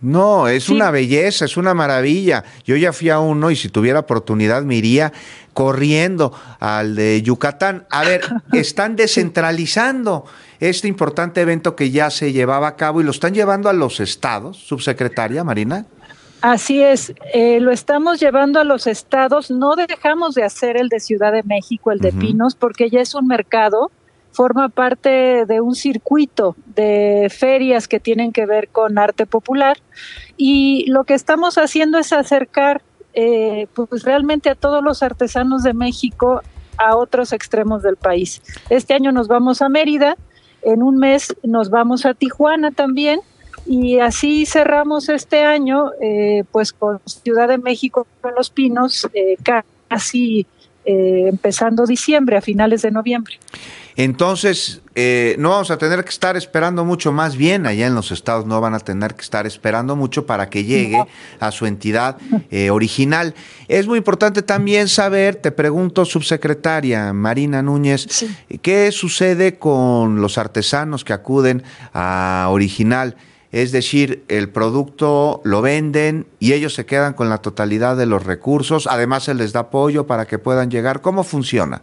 No, es una belleza, es una maravilla. Yo ya fui a uno y si tuviera oportunidad me iría corriendo al de Yucatán. A ver, están descentralizando este importante evento que ya se llevaba a cabo y lo están llevando a los estados, subsecretaria Marina.
Así es, lo estamos llevando a los estados, no dejamos de hacer el de Ciudad de México, el de Pinos, porque ya es un mercado, forma parte de un circuito de ferias que tienen que ver con arte popular, y lo que estamos haciendo es acercar pues realmente a todos los artesanos de México a otros extremos del país. Este año nos vamos a Mérida, en un mes nos vamos a Tijuana también, y así cerramos este año pues con Ciudad de México, con Los Pinos, casi empezando diciembre, a finales de noviembre.
Entonces, no vamos a tener que estar esperando mucho, más bien allá en los estados no van a tener que estar esperando mucho para que llegue a su entidad original. Es muy importante también saber, te pregunto, subsecretaria Marina Núñez, ¿qué sucede con los artesanos que acuden a Original? Es decir, el producto lo venden y ellos se quedan con la totalidad de los recursos, además se les da apoyo para que puedan llegar. ¿Cómo funciona?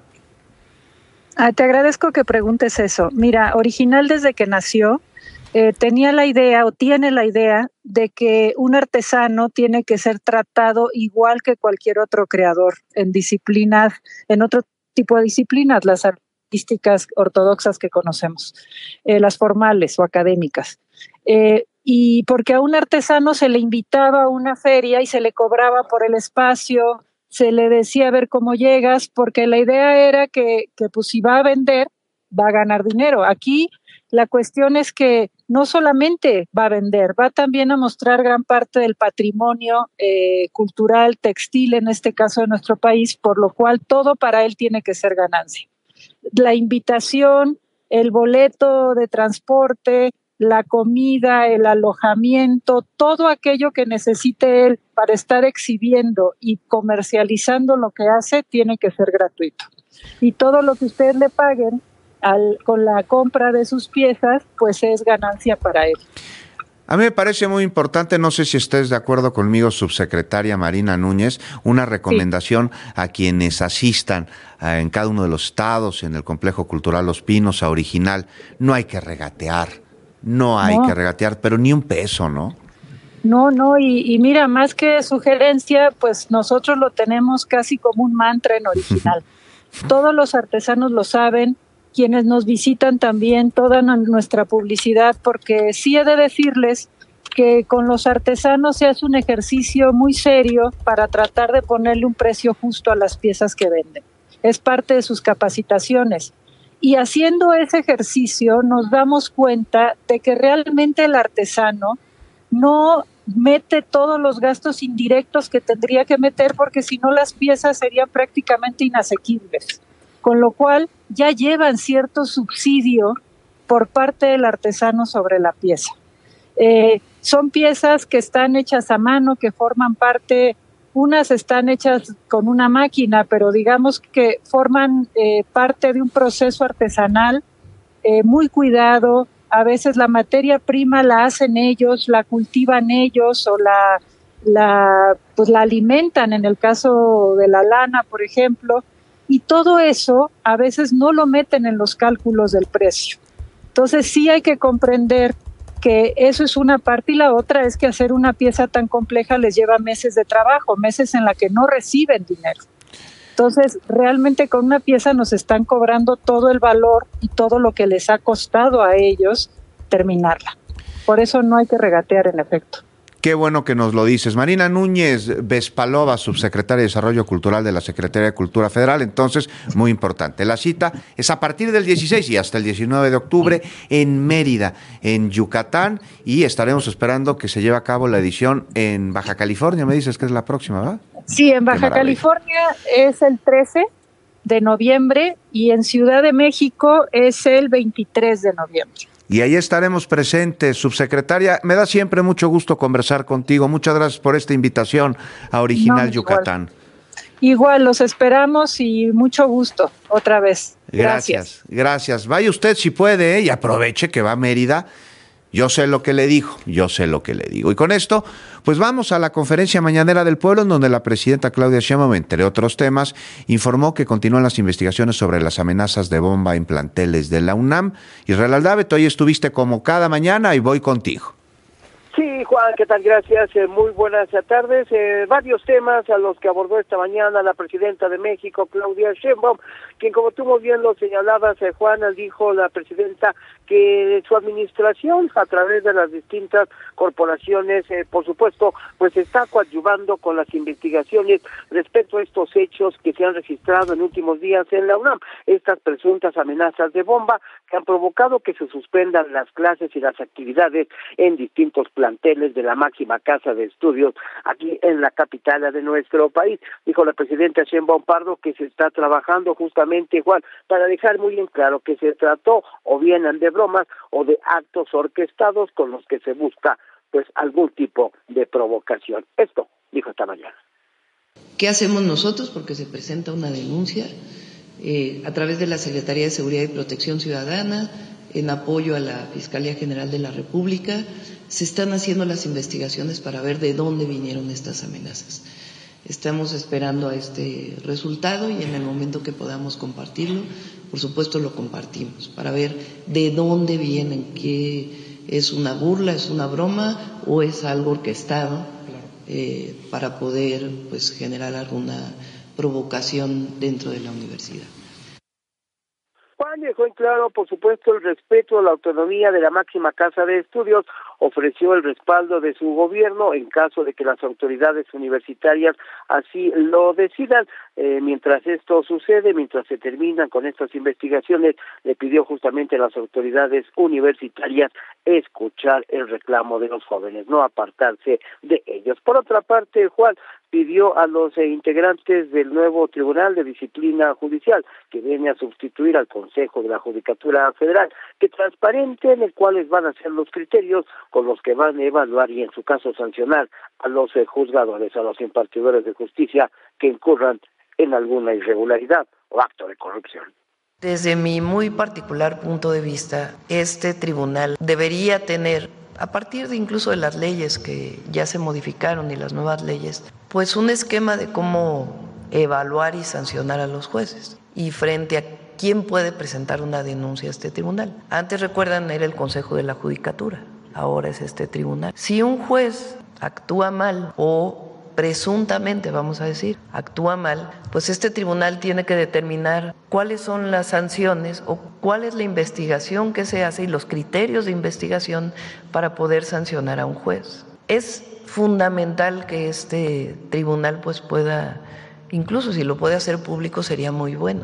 Te agradezco que preguntes eso. Mira, Original desde que nació tenía la idea o tiene la idea de que un artesano tiene que ser tratado igual que cualquier otro creador en disciplinas, en otro tipo de disciplinas, las artísticas ortodoxas que conocemos, las formales o académicas. Y porque a un artesano se le invitaba a una feria y se le cobraba por el espacio, se le decía a ver cómo llegas, porque la idea era que pues si va a vender, va a ganar dinero. Aquí la cuestión es que no solamente va a vender, va también a mostrar gran parte del patrimonio cultural, textil, en este caso de nuestro país, por lo cual todo para él tiene que ser ganancia. La invitación, el boleto de transporte, la comida, el alojamiento, todo aquello que necesite él para estar exhibiendo y comercializando lo que hace, tiene que ser gratuito. Y todo lo que ustedes le paguen con la compra de sus piezas, pues es ganancia para él.
A mí me parece muy importante, no sé si estés de acuerdo conmigo, subsecretaria Marina Núñez, una recomendación a quienes asistan en cada uno de los estados, en el Complejo Cultural Los Pinos, a Original. No hay que regatear. No hay que regatear, pero ni un peso, ¿no?
No, y mira, más que sugerencia, pues nosotros lo tenemos casi como un mantra en Original. Todos los artesanos lo saben, quienes nos visitan también, toda nuestra publicidad, porque sí he de decirles que con los artesanos se hace un ejercicio muy serio para tratar de ponerle un precio justo a las piezas que venden. Es parte de sus capacitaciones. Y haciendo ese ejercicio nos damos cuenta de que realmente el artesano no mete todos los gastos indirectos que tendría que meter, porque si no las piezas serían prácticamente inasequibles. Con lo cual ya llevan cierto subsidio por parte del artesano sobre la pieza. Son piezas que están hechas a mano, que forman parte. Unas están hechas con una máquina, pero digamos que forman parte de un proceso artesanal muy cuidado. A veces la materia prima la hacen ellos, la cultivan ellos o la alimentan, en el caso de la lana, por ejemplo. Y todo eso a veces no lo meten en los cálculos del precio. Entonces sí hay que comprender que eso es una parte, y la otra es que hacer una pieza tan compleja les lleva meses de trabajo, meses en la que no reciben dinero. Entonces, realmente con una pieza nos están cobrando todo el valor y todo lo que les ha costado a ellos terminarla. Por eso no hay que regatear, en efecto.
Qué bueno que nos lo dices. Marina Núñez Vespalova, subsecretaria de Desarrollo Cultural de la Secretaría de Cultura Federal. Entonces, muy importante. La cita es a partir del 16 y hasta el 19 de octubre en Mérida, en Yucatán, y estaremos esperando que se lleve a cabo la edición en Baja California. Me dices que es la próxima, ¿verdad?
Sí, en Baja California es el 13 de noviembre y en Ciudad de México es el 23 de noviembre.
Y ahí estaremos presentes, subsecretaria. Me da siempre mucho gusto conversar contigo. Muchas gracias por esta invitación a Original Yucatán.
Igual, los esperamos y mucho gusto otra vez.
Gracias. Vaya usted si puede y aproveche que va a Mérida. Yo sé lo que le dijo, yo sé lo que le digo. Y con esto, pues vamos a la conferencia mañanera del pueblo, en donde la presidenta Claudia Sheinbaum, entre otros temas, informó que continúan las investigaciones sobre las amenazas de bomba en planteles de la UNAM. Israel Aldave, tú hoy estuviste como cada mañana y voy contigo.
Sí, Juan, ¿qué tal? Gracias. Muy buenas tardes. Varios temas a los que abordó esta mañana la presidenta de México, Claudia Sheinbaum, quien, como tú muy bien lo señalabas, Juan, dijo la presidenta que su administración, a través de las distintas corporaciones, por supuesto, pues está coadyuvando con las investigaciones respecto a estos hechos que se han registrado en últimos días en la UNAM, estas presuntas amenazas de bomba que han provocado que se suspendan las clases y las actividades en distintos planteles de la máxima casa de estudios aquí en la capital de nuestro país. Dijo la presidenta Sheinbaum Pardo que se está trabajando justamente, Juan, para dejar muy en claro que se trató o bien de bromas o de actos orquestados con los que se busca pues algún tipo de provocación. Esto dijo esta mañana.
¿Qué hacemos nosotros? Porque se presenta una denuncia a través de la Secretaría de Seguridad y Protección Ciudadana, en apoyo a la Fiscalía General de la República. Se están haciendo las investigaciones para ver de dónde vinieron estas amenazas. Estamos esperando a este resultado y en el momento que podamos compartirlo, por supuesto lo compartimos, para ver de dónde vienen, qué es una burla, es una broma o es algo orquestado, para poder pues generar alguna provocación dentro de la universidad.
Juan dejó en claro, por supuesto, el respeto a la autonomía de la máxima casa de estudios, ofreció el respaldo de su gobierno en caso de que las autoridades universitarias así lo decidan. Mientras esto sucede, mientras se terminan con estas investigaciones, le pidió justamente a las autoridades universitarias escuchar el reclamo de los jóvenes, no apartarse de ellos. Por otra parte, Juan pidió a los integrantes del nuevo Tribunal de Disciplina Judicial, que viene a sustituir al Consejo de la Judicatura Federal, que transparenten cuáles van a ser los criterios con los que van a evaluar y, en su caso, sancionar a los juzgadores, a los impartidores de justicia que incurran en alguna irregularidad o acto de corrupción.
Desde mi muy particular punto de vista, este tribunal debería tener, a partir de incluso de las leyes que ya se modificaron y las nuevas leyes, pues un esquema de cómo evaluar y sancionar a los jueces y frente a quién puede presentar una denuncia a este tribunal. Antes, recuerdan, era el Consejo de la Judicatura, ahora es este tribunal. Si un juez actúa mal o presuntamente, vamos a decir, actúa mal, pues este tribunal tiene que determinar cuáles son las sanciones o cuál es la investigación que se hace y los criterios de investigación para poder sancionar a un juez. Es fundamental que este tribunal pues pueda, incluso si lo puede hacer público, sería muy bueno.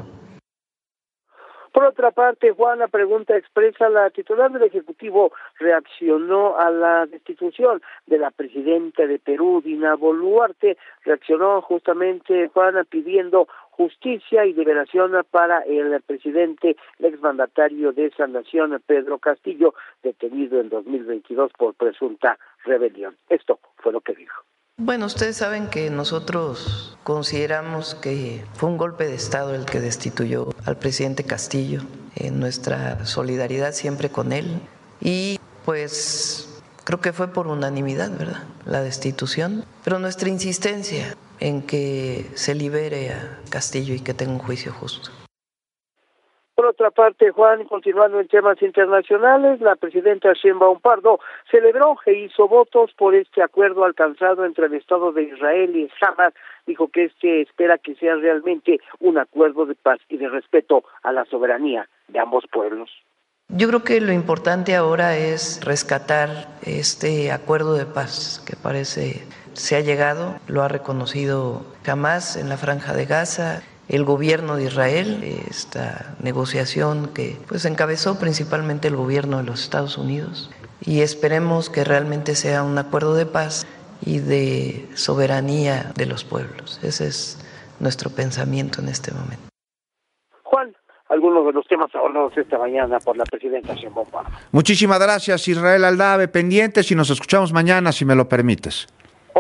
Por otra parte, Juan, la pregunta expresa, la titular del Ejecutivo reaccionó a la destitución de la presidenta de Perú, Dina Boluarte, reaccionó justamente, Juan, pidiendo justicia y liberación para el presidente, el exmandatario de esa nación, Pedro Castillo, detenido en 2022 por presunta rebelión. Esto fue lo que dijo.
Bueno, ustedes saben que nosotros consideramos que fue un golpe de Estado el que destituyó al presidente Castillo, en nuestra solidaridad siempre con él, y pues creo que fue por unanimidad, ¿verdad?, la destitución, pero nuestra insistencia en que se libere a Castillo y que tenga un juicio justo.
Por otra parte, Juan, continuando en temas internacionales, la presidenta Sheinbaum Pardo celebró e hizo votos por este acuerdo alcanzado entre el Estado de Israel y Hamas. Dijo que espera que sea realmente un acuerdo de paz y de respeto a la soberanía de ambos pueblos.
Yo creo que lo importante ahora es rescatar este acuerdo de paz que parece se ha llegado, lo ha reconocido Hamas en la Franja de Gaza, el gobierno de Israel, esta negociación que pues encabezó principalmente el gobierno de los Estados Unidos, y esperemos que realmente sea un acuerdo de paz y de soberanía de los pueblos. Ese es nuestro pensamiento en este momento.
Juan, algunos de los temas abordados esta mañana por la presidenta Sheinbaum Pardo.
Muchísimas gracias, Israel Aldave, pendientes, y nos escuchamos mañana, si me lo permites.
Por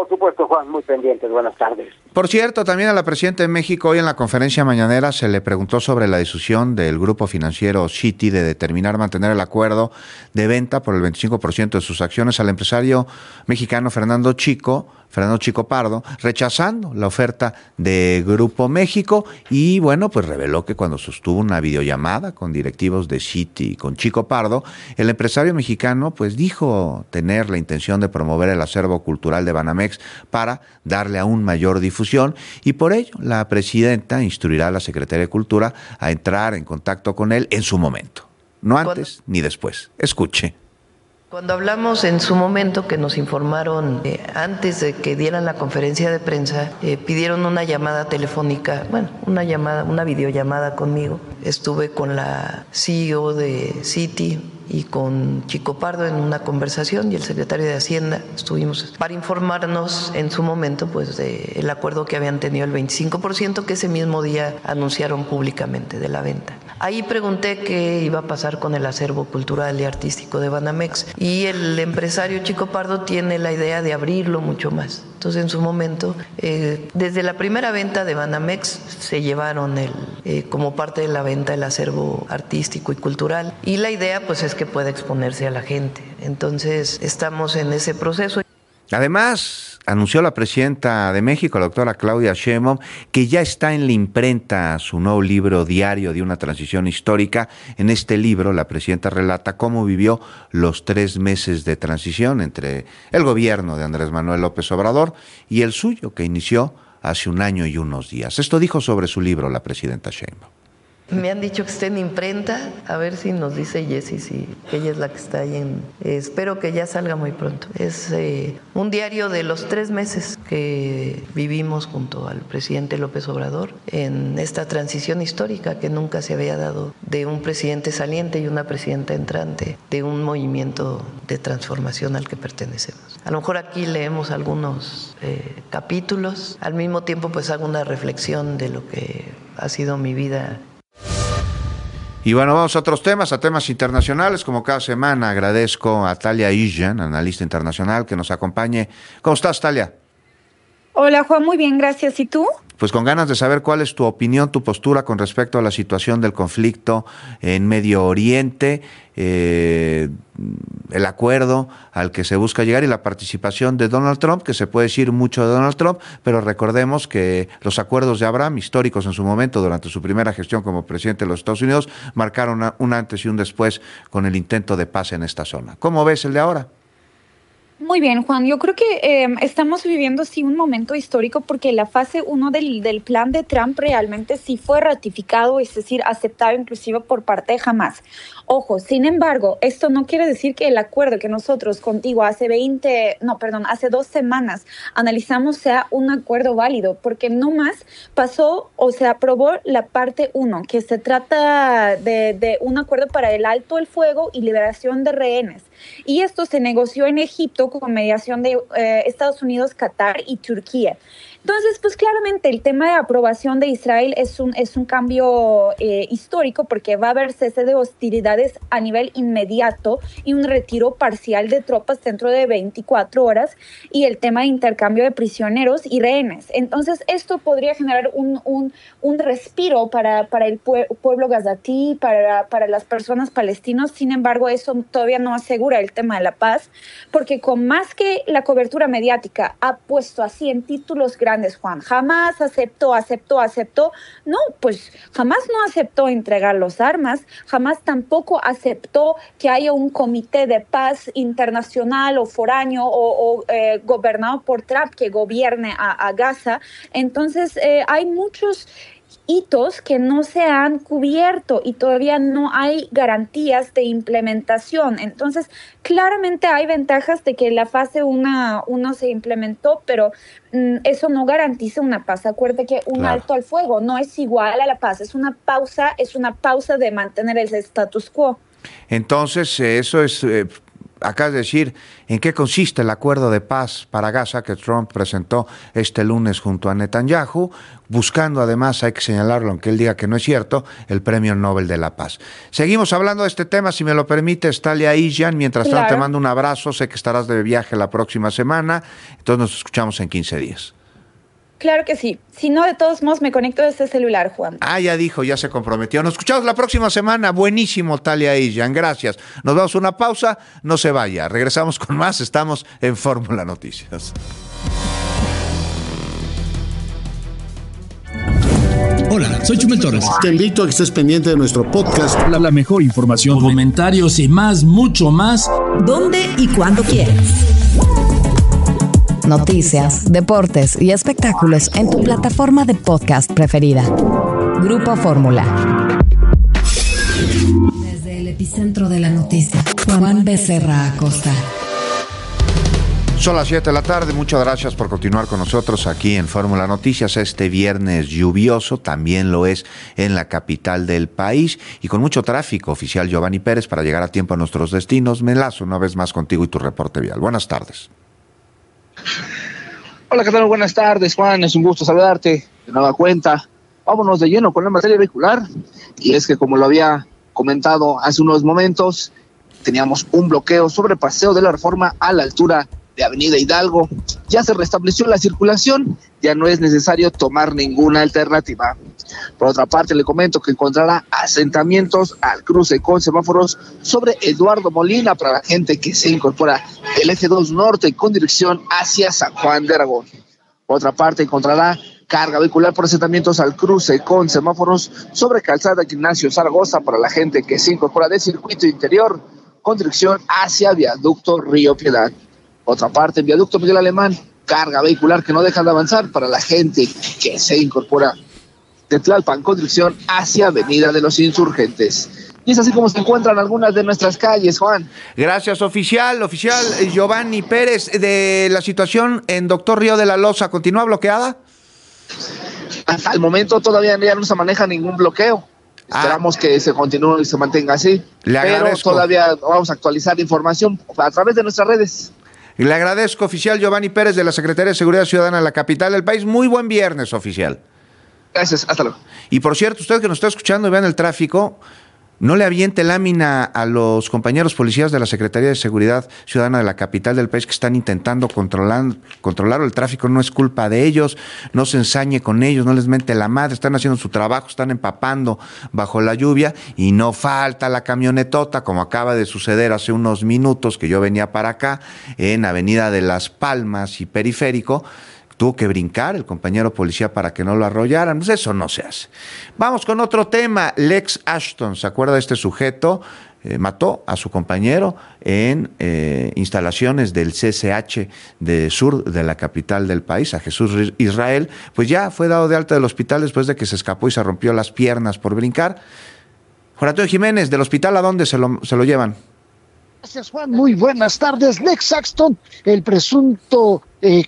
Por supuesto, Juan, muy pendientes. Buenas tardes.
Por cierto, también a la presidenta de México hoy en la conferencia mañanera se le preguntó sobre la decisión del grupo financiero Citi de determinar mantener el acuerdo de venta por el 25% de sus acciones al empresario mexicano Fernando Chico Pardo, rechazando la oferta de Grupo México y bueno, pues reveló que cuando sostuvo una videollamada con directivos de Citi y con Chico Pardo, el empresario mexicano pues dijo tener la intención de promover el acervo cultural de Banamex para darle aún mayor difusión y por ello la presidenta instruirá a la Secretaría de Cultura a entrar en contacto con él en su momento, no antes ni después. Escuche.
Cuando hablamos en su momento, que nos informaron antes de que dieran la conferencia de prensa, pidieron una llamada telefónica, una videollamada conmigo. Estuve con la CEO de Citi y con Chico Pardo en una conversación y el secretario de Hacienda estuvimos para informarnos en su momento pues del acuerdo que habían tenido el 25% que ese mismo día anunciaron públicamente de la venta. Ahí pregunté qué iba a pasar con el acervo cultural y artístico de Banamex y el empresario Chico Pardo tiene la idea de abrirlo mucho más. Entonces en su momento, desde la primera venta de Banamex se llevaron como parte de la venta el acervo artístico y cultural y la idea pues es que pueda exponerse a la gente. Entonces estamos en ese proceso.
Además, anunció la presidenta de México, la doctora Claudia Sheinbaum, que ya está en la imprenta su nuevo libro diario de una transición histórica. En este libro, la presidenta relata cómo vivió los 3 meses de transición entre el gobierno de Andrés Manuel López Obrador y el suyo, que inició hace 1 año y unos días. Esto dijo sobre su libro la presidenta Sheinbaum.
Me han dicho que esté en imprenta, a ver si nos dice Jessie, si ella es la que está ahí espero que ya salga muy pronto. Es un diario de los 3 meses que vivimos junto al presidente López Obrador en esta transición histórica que nunca se había dado de un presidente saliente y una presidenta entrante, de un movimiento de transformación al que pertenecemos. A lo mejor aquí leemos algunos capítulos, al mismo tiempo pues hago una reflexión de lo que ha sido mi vida.
Y bueno, vamos a otros temas, a temas internacionales. Como cada semana, agradezco a Talia Isjan, analista internacional, que nos acompañe. ¿Cómo estás, Talia?
Hola, Juan, muy bien, gracias. ¿Y tú?
Pues con ganas de saber cuál es tu opinión, tu postura con respecto a la situación del conflicto en Medio Oriente, el acuerdo al que se busca llegar y la participación de Donald Trump, que se puede decir mucho de Donald Trump, pero recordemos que los acuerdos de Abraham, históricos en su momento, durante su primera gestión como presidente de los Estados Unidos, marcaron un antes y un después con el intento de paz en esta zona. ¿Cómo ves el de ahora?
Muy bien, Juan. Yo creo que estamos viviendo sí un momento histórico porque la fase 1 del plan de Trump realmente sí fue ratificado, es decir, aceptado inclusive por parte de Hamás. Ojo, sin embargo, esto no quiere decir que el acuerdo que nosotros contigo hace 2 semanas analizamos sea un acuerdo válido, porque no más pasó o se aprobó la parte 1, que se trata de un acuerdo para el alto el fuego y liberación de rehenes. Y esto se negoció en Egipto con mediación de Estados Unidos, Qatar y Turquía. Entonces, pues claramente el tema de aprobación de Israel es un cambio histórico porque va a haber cese de hostilidades a nivel inmediato y un retiro parcial de tropas dentro de 24 horas y el tema de intercambio de prisioneros y rehenes. Entonces, esto podría generar un respiro para el pueblo gazatí, para las personas palestinas. Sin embargo, eso todavía no asegura el tema de la paz, porque con más que la cobertura mediática ha puesto así en títulos grandes, Juan, Hamás aceptó. No, pues Hamás no aceptó entregar las armas, Hamás tampoco aceptó que haya un comité de paz internacional o foráneo o gobernado por Trump que gobierne a Gaza. Entonces, hay muchos hitos que no se han cubierto y todavía no hay garantías de implementación. Entonces, claramente hay ventajas de que la fase 1 se implementó, pero eso no garantiza una paz. Acuérdate que un alto al fuego no es igual a la paz, es una pausa de mantener el status quo.
Entonces, eso es acabas de decir en qué consiste el acuerdo de paz para Gaza que Trump presentó este lunes junto a Netanyahu, buscando además, hay que señalarlo, aunque él diga que no es cierto, el Premio Nobel de la Paz. Seguimos hablando de este tema, si me lo permite, Talia Isjan. Mientras tanto, te mando un abrazo, sé que estarás de viaje la próxima semana, entonces nos escuchamos en 15 días.
Claro que sí. Si no, de todos modos, me conecto desde este celular, Juan.
Ya dijo, ya se comprometió. Nos escuchamos la próxima semana. Buenísimo, Talia Isjan. Gracias. Nos damos una pausa. No se vaya. Regresamos con más. Estamos en Fórmula Noticias.
Hola, soy Chumel Torres.
Te invito a que estés pendiente de nuestro podcast.
La mejor información, comentarios y más, mucho más.
¿Dónde y cuándo quieras? Noticias, deportes y espectáculos en tu plataforma de podcast preferida. Grupo Fórmula. Desde el epicentro de la noticia, Juan Becerra Acosta.
Son las 7 de la tarde, muchas gracias por continuar con nosotros aquí en Fórmula Noticias. Este viernes lluvioso, también lo es en la capital del país y con mucho tráfico. Oficial Giovanni Pérez, para llegar a tiempo a nuestros destinos, me enlazo una vez más contigo y tu reporte vial. Buenas tardes.
Hola, ¿qué tal? Buenas tardes, Juan. Es un gusto saludarte de nueva cuenta. Vámonos de lleno con la materia vehicular. Y es que, como lo había comentado hace unos momentos, teníamos un bloqueo sobre Paseo de la Reforma a la altura de Avenida Hidalgo. Ya se restableció la circulación, ya no es necesario tomar ninguna alternativa. Por otra parte, le comento que encontrará asentamientos al cruce con semáforos sobre Eduardo Molina para la gente que se incorpora el eje 2 norte con dirección hacia San Juan de Aragón. Por otra parte, encontrará carga vehicular por asentamientos al cruce con semáforos sobre Calzada Ignacio Zaragoza para la gente que se incorpora del circuito interior con dirección hacia Viaducto Río Piedad. Otra parte, en Viaducto Miguel Alemán, carga vehicular que no deja de avanzar para la gente que se incorpora de Tlalpan con dirección hacia Avenida de los Insurgentes. Y es así como se encuentran algunas de nuestras calles, Juan.
Gracias, oficial Giovanni Pérez. De la situación en Doctor Río de la Loza, ¿continúa bloqueada?
Hasta el momento todavía ya no se maneja ningún bloqueo. Esperamos que se continúe y se mantenga así.
Le agradezco.
Pero todavía vamos a actualizar información a través de nuestras redes.
Le agradezco, oficial Giovanni Pérez, de la Secretaría de Seguridad Ciudadana de la capital del país. Muy buen viernes, oficial.
Gracias, hasta luego.
Y por cierto, usted que nos está escuchando y vean el tráfico, no le aviente lámina a los compañeros policías de la Secretaría de Seguridad Ciudadana de la capital del país que están intentando controlar el tráfico. No es culpa de ellos, no se ensañe con ellos, no les mente la madre, están haciendo su trabajo, están empapando bajo la lluvia y no falta la camionetota, como acaba de suceder hace unos minutos que yo venía para acá en Avenida de Las Palmas y Periférico. Tuvo que brincar el compañero policía para que no lo arrollaran. Pues eso no se hace. Vamos con otro tema. Lex Ashton, ¿se acuerda de este sujeto? Mató a su compañero en instalaciones del CCH de sur de la capital del país, a Jesús Israel. Pues ya fue dado de alta del hospital después de que se escapó y se rompió las piernas por brincar. Juan Antonio Jiménez, ¿del hospital a dónde se lo llevan?
Gracias, Juan. Muy buenas tardes. Lex Ashton, el presunto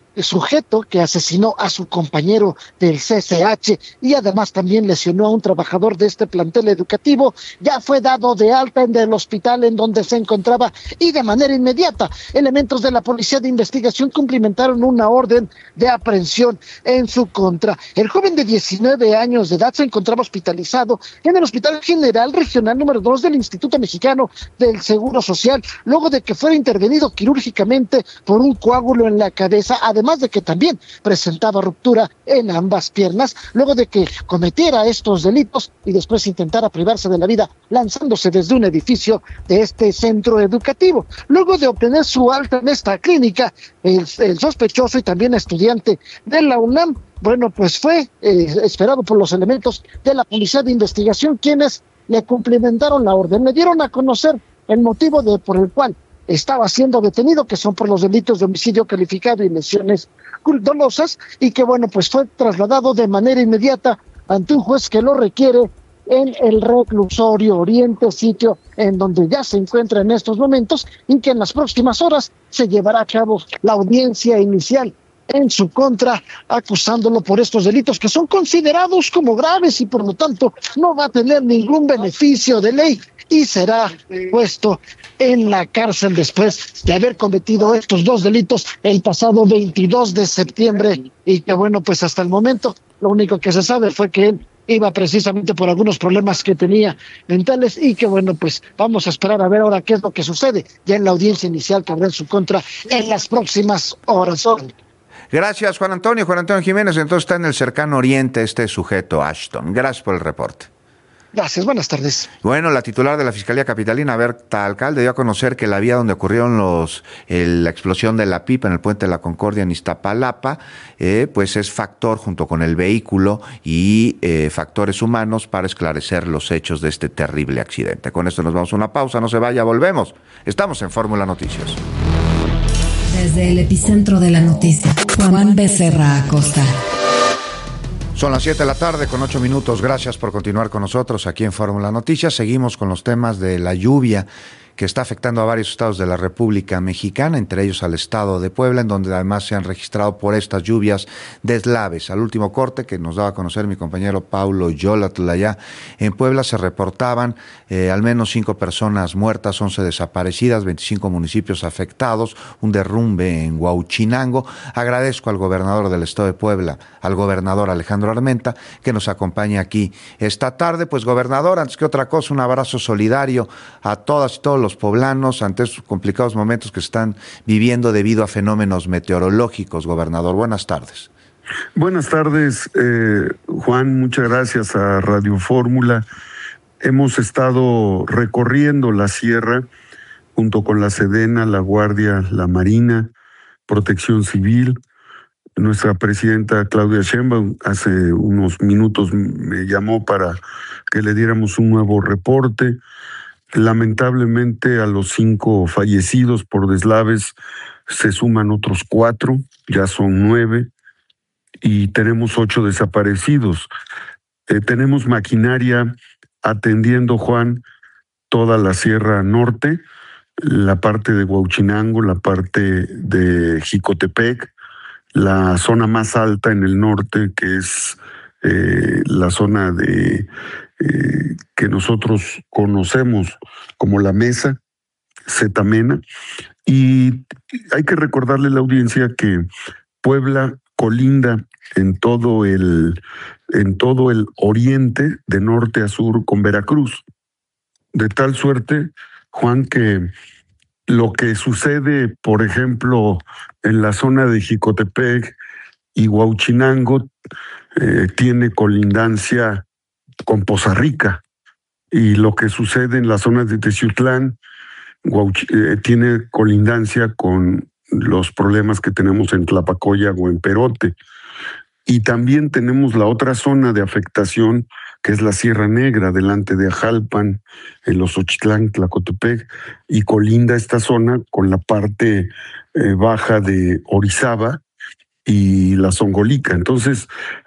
sujeto que asesinó a su compañero del CCH y además también lesionó a un trabajador de este plantel educativo, ya fue dado de alta en el hospital en donde se encontraba y de manera inmediata elementos de la Policía de Investigación cumplimentaron una orden de aprehensión en su contra. El joven de 19 años de edad se encontraba hospitalizado en el Hospital General Regional número 2 del Instituto Mexicano del Seguro Social, luego de que fuera intervenido quirúrgicamente por un coágulo en la cabeza, además de que también presentaba ruptura en ambas piernas, luego de que cometiera estos delitos y después intentara privarse de la vida lanzándose desde un edificio de este centro educativo. Luego de obtener su alta en esta clínica, el sospechoso y también estudiante de la UNAM, bueno, pues fue esperado por los elementos de la Policía de Investigación, quienes le cumplimentaron la orden, le dieron a conocer el motivo por el cual estaba siendo detenido, que son por los delitos de homicidio calificado y lesiones dolosas, y que bueno, pues fue trasladado de manera inmediata ante un juez que lo requiere en el reclusorio Oriente, sitio en donde ya se encuentra en estos momentos, y que en las próximas horas se llevará a cabo la audiencia inicial en su contra, acusándolo por estos delitos que son considerados como graves y por lo tanto no va a tener ningún beneficio de ley y será puesto en la cárcel después de haber cometido estos dos delitos el pasado 22 de septiembre y que bueno, pues hasta el momento lo único que se sabe fue que él iba precisamente por algunos problemas que tenía mentales y que bueno, pues vamos a esperar a ver ahora qué es lo que sucede ya en la audiencia inicial que habrá en su contra en las próximas horas.
Gracias, Juan Antonio. Juan Antonio Jiménez, entonces está en el cercano oriente este sujeto, Ashton. Gracias por el reporte.
Gracias, buenas tardes.
Bueno, la titular de la Fiscalía Capitalina, Berta Alcalde, dio a conocer que la vía donde ocurrieron la explosión de la pipa en el Puente de la Concordia en Iztapalapa, pues es factor junto con el vehículo y factores humanos para esclarecer los hechos de este terrible accidente. Con esto nos vamos a una pausa, no se vaya, volvemos. Estamos en Fórmula Noticias.
Desde el epicentro de la noticia, Juan Becerra Acosta.
Son las 7 de la tarde con 8 minutos. Gracias por continuar con nosotros aquí en Fórmula Noticias. Seguimos con los temas de la lluvia que está afectando a varios estados de la República Mexicana, entre ellos al estado de Puebla, en donde además se han registrado por estas lluvias deslaves. Al último corte que nos daba a conocer mi compañero Paulo Yolatl allá en Puebla, se reportaban al menos 5 personas muertas, 11 desaparecidas, 25 municipios afectados, un derrumbe en Huauchinango. Agradezco al gobernador del estado de Puebla, al gobernador Alejandro Armenta, que nos acompaña aquí esta tarde. Pues gobernador, antes que otra cosa, un abrazo solidario a todas y todos los poblanos ante estos complicados momentos que están viviendo debido a fenómenos meteorológicos. Gobernador, buenas tardes.
Buenas tardes, Juan, muchas gracias a Radio Fórmula. Hemos estado recorriendo la sierra junto con la Sedena, la Guardia, la Marina, Protección Civil. Nuestra presidenta Claudia Sheinbaum hace unos minutos me llamó para que le diéramos un nuevo reporte. Lamentablemente a los 5 fallecidos por deslaves se suman otros 4, ya son 9 y tenemos 8 desaparecidos. Tenemos maquinaria atendiendo, Juan, toda la Sierra Norte, la parte de Huauchinango, la parte de Jicotepec, la zona más alta en el norte, que es la zona de que nosotros conocemos como la Mesa, Zetamena, y hay que recordarle a la audiencia que Puebla colinda en todo el oriente, de norte a sur, con Veracruz. De tal suerte, Juan, que lo que sucede, por ejemplo, en la zona de Jicotepec y Huauchinango, tiene colindancia con Poza Rica, y lo que sucede en las zonas de Teciutlán tiene colindancia con los problemas que tenemos en Tlapacoya o en Perote. Y también tenemos la otra zona de afectación, que es la Sierra Negra, delante de Ajalpan, en los Xochitlán, Tlacotepec, y colinda esta zona con la parte baja de Orizaba y la Zongolica. Entonces,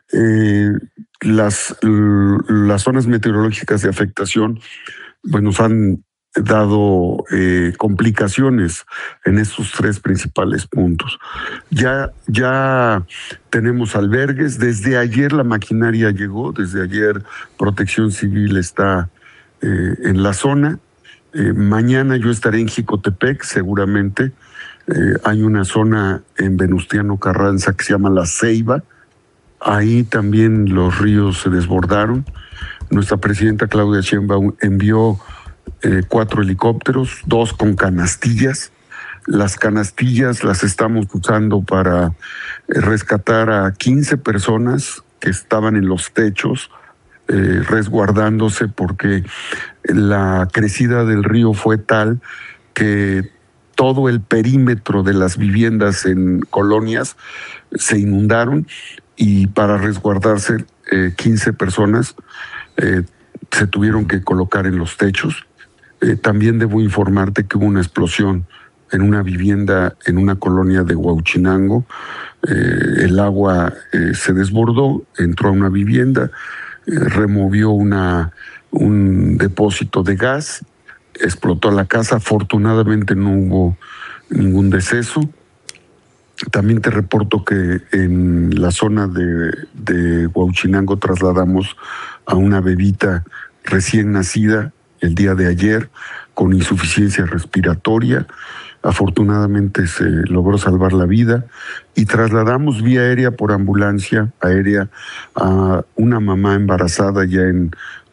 las zonas meteorológicas de afectación pues nos han dado complicaciones en estos 3 principales puntos. Ya tenemos albergues. Desde ayer la maquinaria llegó, desde ayer Protección Civil está en la zona. Mañana yo estaré en Jicotepec, seguramente. Hay una zona en Venustiano Carranza que se llama La Ceiba. Ahí también los ríos se desbordaron. Nuestra presidenta Claudia Sheinbaum envió 4 helicópteros, 2 con canastillas. Las canastillas las estamos usando para rescatar a 15 personas que estaban en los techos, resguardándose, porque la crecida del río fue tal que todo el perímetro de las viviendas en colonias se inundaron, y para resguardarse 15 personas se tuvieron que colocar en los techos. También debo informarte que hubo una explosión en una vivienda en una colonia de Huauchinango. El agua se desbordó, entró a una vivienda, removió un depósito de gas, explotó la casa. Afortunadamente no hubo ningún deceso. También te reporto que en la zona de Huauchinango trasladamos a una bebita recién nacida el día de ayer con insuficiencia respiratoria. Afortunadamente se logró salvar la vida y trasladamos vía aérea por ambulancia aérea a una mamá embarazada ya en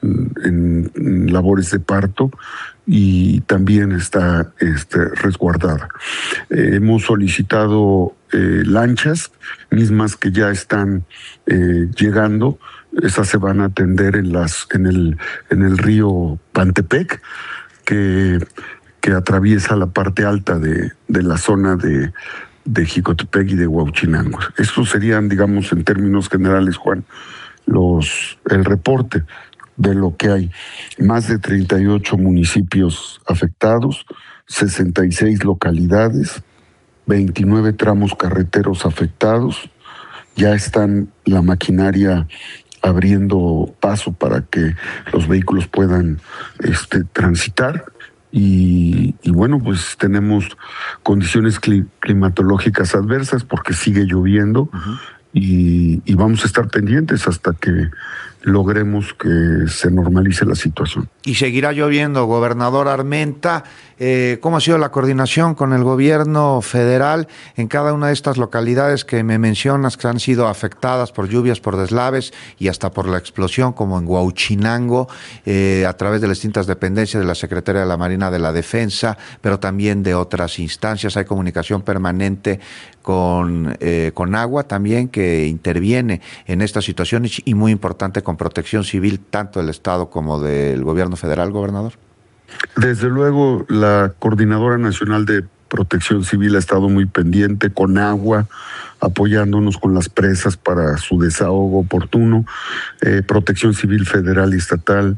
labores de parto y también está resguardada. Hemos solicitado lanchas, mismas que ya están llegando. Esas se van a atender en el río Pantepec, que atraviesa la parte alta de la zona de Jicotepec y de Huauchinango. Estos serían, digamos, en términos generales, Juan, el reporte de lo que hay. Más de 38 municipios afectados, 66 localidades, 29 tramos carreteros afectados. Ya están la maquinaria abriendo paso para que los vehículos puedan transitar. Y bueno, pues tenemos condiciones climatológicas adversas porque sigue lloviendo. Y vamos a estar pendientes hasta que logremos que se normalice la situación.
Y seguirá lloviendo, gobernador Armenta. ¿Cómo ha sido la coordinación con el gobierno federal en cada una de estas localidades que me mencionas que han sido afectadas por lluvias, por deslaves y hasta por la explosión, como en Huauchinango, a través de las distintas dependencias de la Secretaría de la Marina, de la Defensa, pero también de otras instancias? Hay comunicación permanente con agua también, que interviene en estas situaciones, y muy importante con Protección Civil, tanto del Estado como del gobierno federal, gobernador.
Desde luego, la Coordinadora Nacional de Protección Civil ha estado muy pendiente con agua, apoyándonos con las presas para su desahogo oportuno. Protección Civil Federal y Estatal,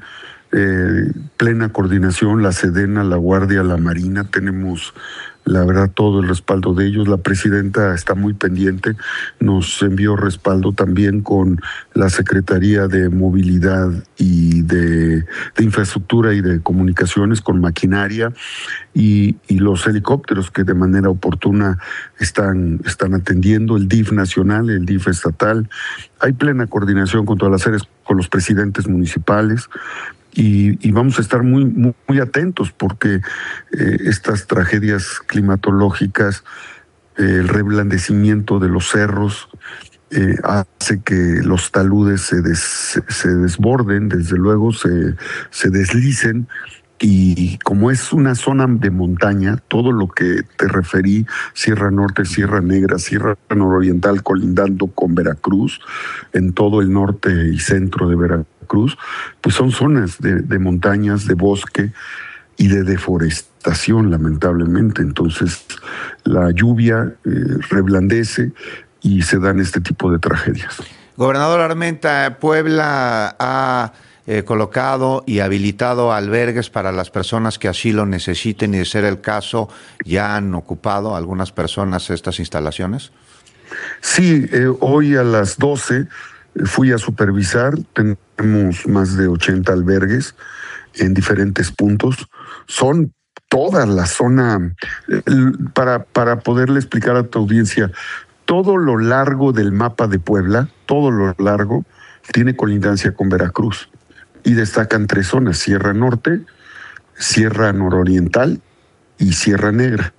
plena coordinación, la Sedena, la Guardia, la Marina, tenemos la verdad todo el respaldo de ellos. La presidenta está muy pendiente, nos envió respaldo también con la Secretaría de Movilidad y de Infraestructura y de Comunicaciones, con maquinaria y los helicópteros que de manera oportuna están atendiendo, el DIF nacional, el DIF estatal. Hay plena coordinación con todas las áreas, con los presidentes municipales. Y vamos a estar muy atentos porque estas tragedias climatológicas, el reblandecimiento de los cerros, hace que los taludes se desborden, desde luego se deslicen. Y como es una zona de montaña, todo lo que te referí, Sierra Norte, Sierra Negra, Sierra Nororiental, colindando con Veracruz, en todo el norte y centro de Veracruz, pues son zonas de montañas, de bosque y de deforestación, lamentablemente. Entonces, la lluvia reblandece y se dan este tipo de tragedias.
Gobernador Armenta, Puebla ha colocado y habilitado albergues para las personas que así lo necesiten, y de ser el caso, ¿ya han ocupado algunas personas estas instalaciones?
Sí, hoy a las 12 fui a supervisar. Tenemos más de 80 albergues en diferentes puntos. Son toda la zona, para poderle explicar a tu audiencia, todo lo largo del mapa de Puebla, todo lo largo, tiene colindancia con Veracruz. Y destacan 3 zonas: Sierra Norte, Sierra Nororiental y Sierra Negra.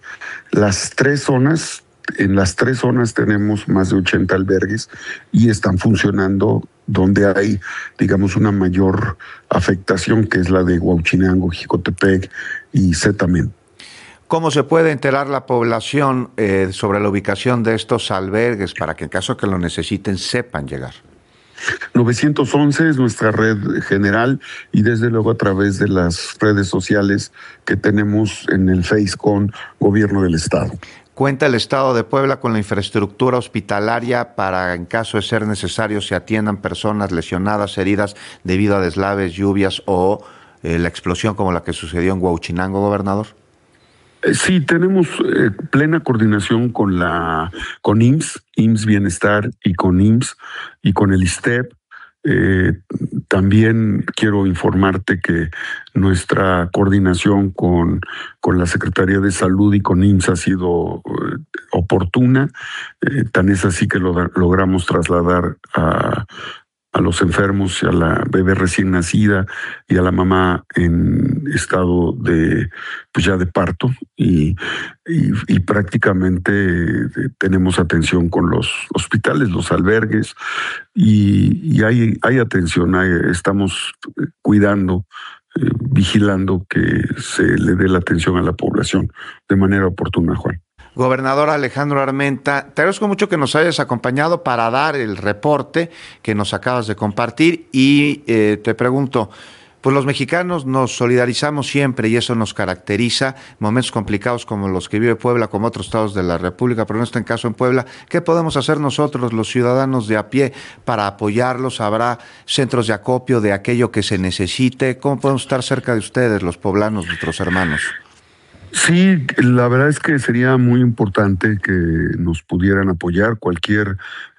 En las tres zonas tenemos más de 80 albergues y están funcionando donde hay, digamos, una mayor afectación, que es la de Huauchinango, Jicotepec y Setamen.
¿Cómo se puede enterar la población sobre la ubicación de estos albergues para que en caso que lo necesiten sepan llegar?
911 es nuestra red general, y desde luego a través de las redes sociales que tenemos en el Face con Gobierno del Estado.
¿Cuenta el Estado de Puebla con la infraestructura hospitalaria para, en caso de ser necesario, se atiendan personas lesionadas, heridas debido a deslaves, lluvias o la explosión como la que sucedió en Huauchinango, gobernador?
Sí, tenemos plena coordinación con IMSS Bienestar, y con IMSS y con el ISSSTEP, También quiero informarte que nuestra coordinación con la Secretaría de Salud y con IMSS ha sido oportuna. Tan es así que logramos trasladar a los enfermos y a la bebé recién nacida y a la mamá en estado de pues ya de parto y prácticamente tenemos atención con los hospitales, los albergues y hay atención, estamos cuidando, vigilando que se le dé la atención a la población de manera oportuna, Juan.
Gobernador Alejandro Armenta, te agradezco mucho que nos hayas acompañado para dar el reporte que nos acabas de compartir y te pregunto, pues los mexicanos nos solidarizamos siempre y eso nos caracteriza en momentos complicados como los que vive Puebla, como otros estados de la República, pero no está en caso en Puebla. ¿Qué podemos hacer nosotros, los ciudadanos de a pie, para apoyarlos? ¿Habrá centros de acopio de aquello que se necesite? ¿Cómo podemos estar cerca de ustedes, los poblanos, nuestros hermanos?
Sí, la verdad es que sería muy importante que nos pudieran apoyar. Cualquier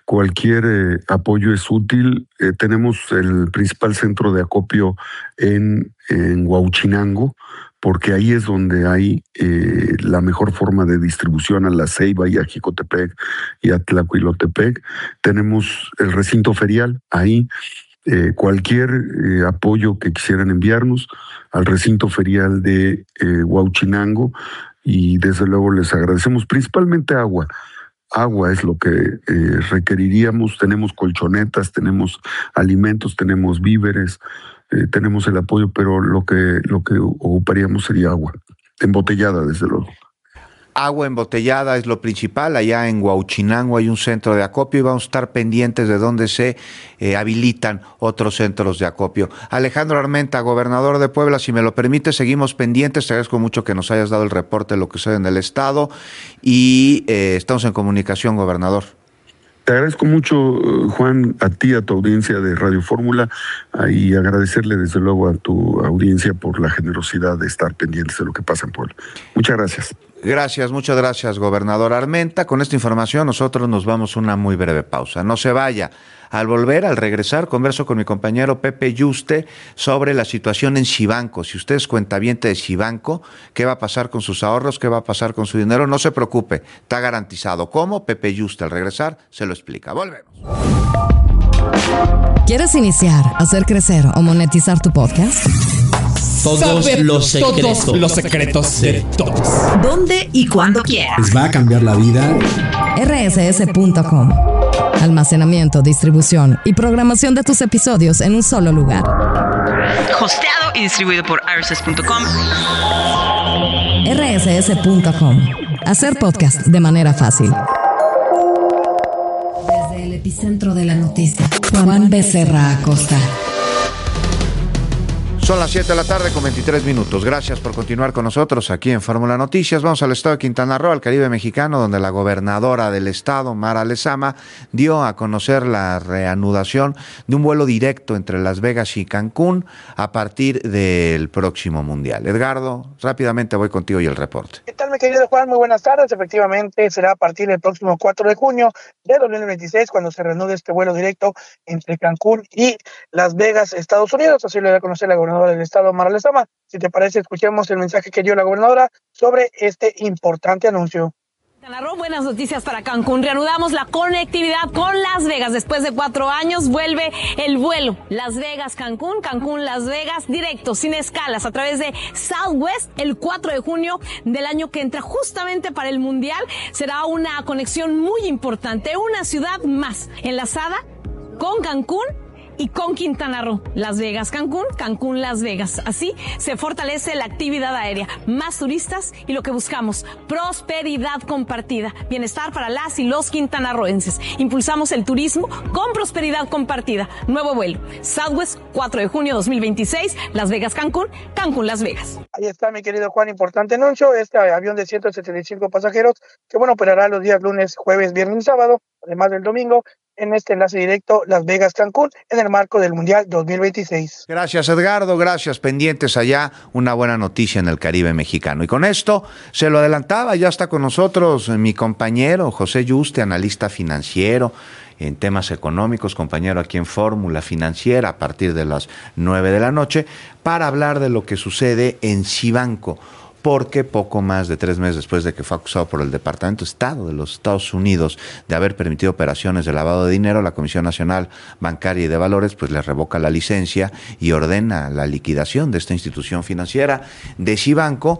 apoyo es útil. Tenemos el principal centro de acopio en Huauchinango, porque ahí es donde hay la mejor forma de distribución a La Ceiba y a Jicotepec y a Tlahuilotepec. Tenemos el recinto ferial ahí. Cualquier apoyo que quisieran enviarnos al recinto ferial de Huauchinango, y desde luego les agradecemos. Principalmente agua es lo que requeriríamos. Tenemos colchonetas, tenemos alimentos, tenemos víveres, tenemos el apoyo, pero lo que ocuparíamos sería agua embotellada, desde luego.
Agua embotellada es lo principal. Allá en Huauchinango hay un centro de acopio y vamos a estar pendientes de dónde se habilitan otros centros de acopio. Alejandro Armenta, gobernador de Puebla, si me lo permite, seguimos pendientes. Te agradezco mucho que nos hayas dado el reporte de lo que sucede en el estado y estamos en comunicación, gobernador.
Te agradezco mucho, Juan, a ti, a tu audiencia de Radio Fórmula, y agradecerle desde luego a tu audiencia por la generosidad de estar pendientes de lo que pasa en Puebla. Muchas gracias.
Gracias, muchas gracias, gobernador Armenta. Con esta información nosotros nos vamos a una muy breve pausa. No se vaya. Al regresar, converso con mi compañero Pepe Yuste sobre la situación en Xibanco. Si usted es cuentaviente de Xibanco, ¿qué va a pasar con sus ahorros? ¿Qué va a pasar con su dinero? No se preocupe, está garantizado. ¿Cómo? Pepe Yuste al regresar se lo explica. Volvemos.
¿Quieres iniciar, hacer crecer o monetizar tu podcast?
Todos los secretos de todos.
¿Dónde y cuándo quieras?
Les va a cambiar la vida.
rss.com. Almacenamiento, distribución y programación de tus episodios en un solo lugar.
Hosteado y distribuido por rss.com.
rss.com. Hacer podcast de manera fácil. Desde el epicentro de la noticia, Juan Becerra Acosta.
Son las 7 de la tarde con 23 minutos. Gracias por continuar con nosotros aquí en Fórmula Noticias. Vamos al estado de Quintana Roo, al Caribe mexicano, donde la gobernadora del estado, Mara Lezama, dio a conocer la reanudación de un vuelo directo entre Las Vegas y Cancún a partir del próximo Mundial. Edgardo, rápidamente voy contigo y el reporte.
¿Qué tal, mi querido Juan? Muy buenas tardes. Efectivamente, será a partir del próximo 4 de junio de 2026 cuando se reanude este vuelo directo entre Cancún y Las Vegas, Estados Unidos. Así lo da a conocer la gobernadora del estado, Mara Lezama. Si te parece, escuchemos el mensaje que dio la gobernadora sobre este importante anuncio.
Buenas noticias para Cancún. Reanudamos la conectividad con Las Vegas. Después de 4 años vuelve el vuelo Las Vegas-Cancún, Cancún-Las Vegas, directo, sin escalas, a través de Southwest el 4 de junio del año que entra, justamente para el Mundial. Será una conexión muy importante, una ciudad más enlazada con Cancún y con Quintana Roo. Las Vegas, Cancún, Cancún, Las Vegas. Así se fortalece la actividad aérea, más turistas y lo que buscamos, prosperidad compartida, bienestar para las y los quintanarroenses. Impulsamos el turismo con prosperidad compartida. Nuevo vuelo, Southwest, 4 de junio 2026, Las Vegas, Cancún, Cancún, Las Vegas.
Ahí está, mi querido Juan, importante anuncio. Este avión de 175 pasajeros que, operará los días lunes, jueves, viernes y sábado, además del domingo, en este enlace directo Las Vegas-Cancún en el marco del Mundial 2026.
Gracias, Edgardo, gracias. Pendientes allá, una buena noticia en el Caribe mexicano. Y con esto, se lo adelantaba, ya está con nosotros mi compañero José Yuste, analista financiero en temas económicos, compañero aquí en Fórmula Financiera a partir de las 9 de la noche, para hablar de lo que sucede en Cibanco, porque poco más de 3 meses después de que fue acusado por el Departamento de Estado de los Estados Unidos de haber permitido operaciones de lavado de dinero, la Comisión Nacional Bancaria y de Valores pues le revoca la licencia y ordena la liquidación de esta institución financiera de Cibanco,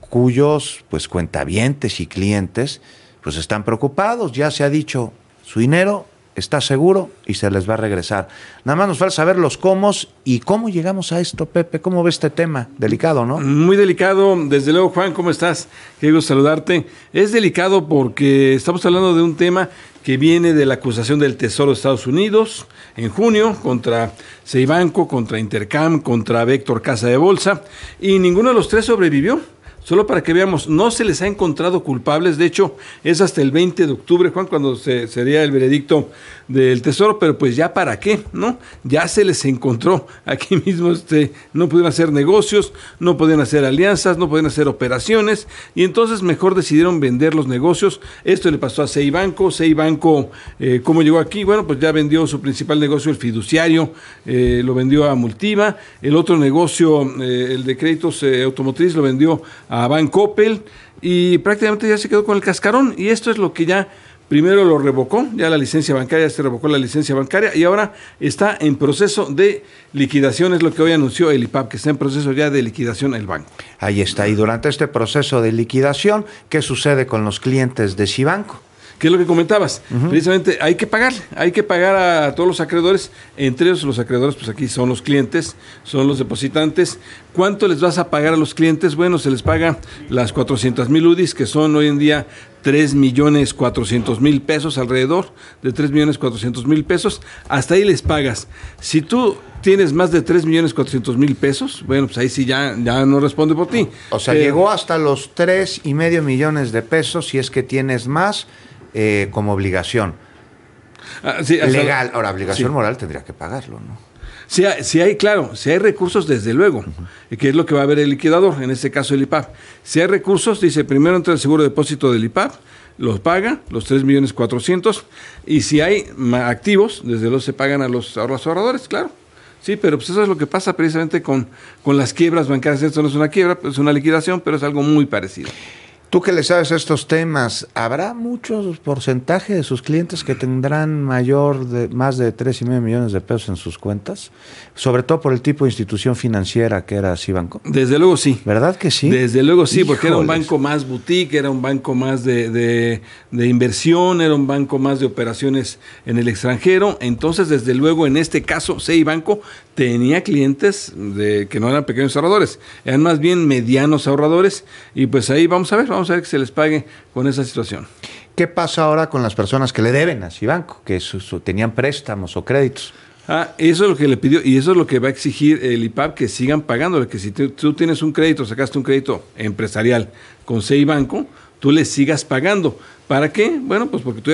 cuyos pues cuentavientes y clientes pues están preocupados. Ya se ha dicho, su dinero está seguro y se les va a regresar. Nada más nos falta saber los cómo y cómo llegamos a esto, Pepe. ¿Cómo ve este tema? Delicado, ¿no?
Muy delicado, desde luego. Juan, ¿cómo estás? Qué gusto saludarte. Es delicado porque estamos hablando de un tema que viene de la acusación del Tesoro de Estados Unidos en junio contra Cibanco, contra Intercam, contra Vector Casa de Bolsa, y ninguno de los tres sobrevivió. Solo para que veamos, no se les ha encontrado culpables. De hecho, es hasta el 20 de octubre, Juan, cuando sería el veredicto del Tesoro, pero pues ya para qué, ¿no? Ya se les encontró aquí mismo, no pudieron hacer negocios, no podían hacer alianzas, no podían hacer operaciones, y entonces mejor decidieron vender los negocios. Esto le pasó a Cibanco. Cibanco, ¿cómo llegó aquí? Bueno, pues ya vendió su principal negocio, el fiduciario, lo vendió a Multiva. El otro negocio, el de créditos automotriz, lo vendió a Bancoppel, y prácticamente ya se quedó con el cascarón. Y esto es lo que ya primero lo revocó, ya la licencia bancaria, se revocó la licencia bancaria, y ahora está en proceso de liquidación. Es lo que hoy anunció el IPAB, que está en proceso ya de liquidación el banco.
Ahí está. Y durante este proceso de liquidación, ¿qué sucede con los clientes de Cibanco?
¿Qué es lo que comentabas? Precisamente hay que pagar a todos los acreedores, entre ellos los acreedores, pues aquí son los clientes, son los depositantes. ¿Cuánto les vas a pagar a los clientes? Bueno, se les paga las 400,000 UDIs, que son hoy en día 3,400,000 pesos, alrededor de 3,400,000 pesos. Hasta ahí les pagas. Si tú tienes más de 3,400,000 pesos, bueno, pues ahí sí ya no responde por ti.
O sea, llegó hasta los 3,5 millones de pesos si es que tienes más como obligación legal. Ahora, obligación moral tendría que pagarlo, ¿no?
Si hay recursos, desde luego, que es lo que va a ver el liquidador, en este caso el IPAB. Si hay recursos, dice, primero entra el seguro de depósito del IPAB, los paga, los 3,400,000, y si hay activos, desde luego se pagan a los ahorradores, claro. Sí, pero pues eso es lo que pasa precisamente con las quiebras bancarias. Esto no es una quiebra, es una liquidación, pero es algo muy parecido.
Tú que le sabes estos temas, ¿habrá muchos porcentaje de sus clientes que tendrán más de 3,5 millones de pesos en sus cuentas? Sobre todo por el tipo de institución financiera que era Cibanco.
Desde luego sí.
¿Verdad que sí?
Desde luego sí, porque era un banco más boutique, era un banco más de inversión, era un banco más de operaciones en el extranjero. Entonces, desde luego, en este caso, Cibanco tenía clientes que no eran pequeños ahorradores, eran más bien medianos ahorradores, y pues ahí vamos a ver que se les pague con esa situación.
¿Qué pasa ahora con las personas que le deben a Cibanco, que tenían préstamos o créditos?
Eso es lo que le pidió, y eso es lo que va a exigir el IPAB, que sigan pagándole, que si tú tienes un crédito, sacaste un crédito empresarial con Cibanco, tú le sigas pagando. ¿Para qué? Bueno, pues porque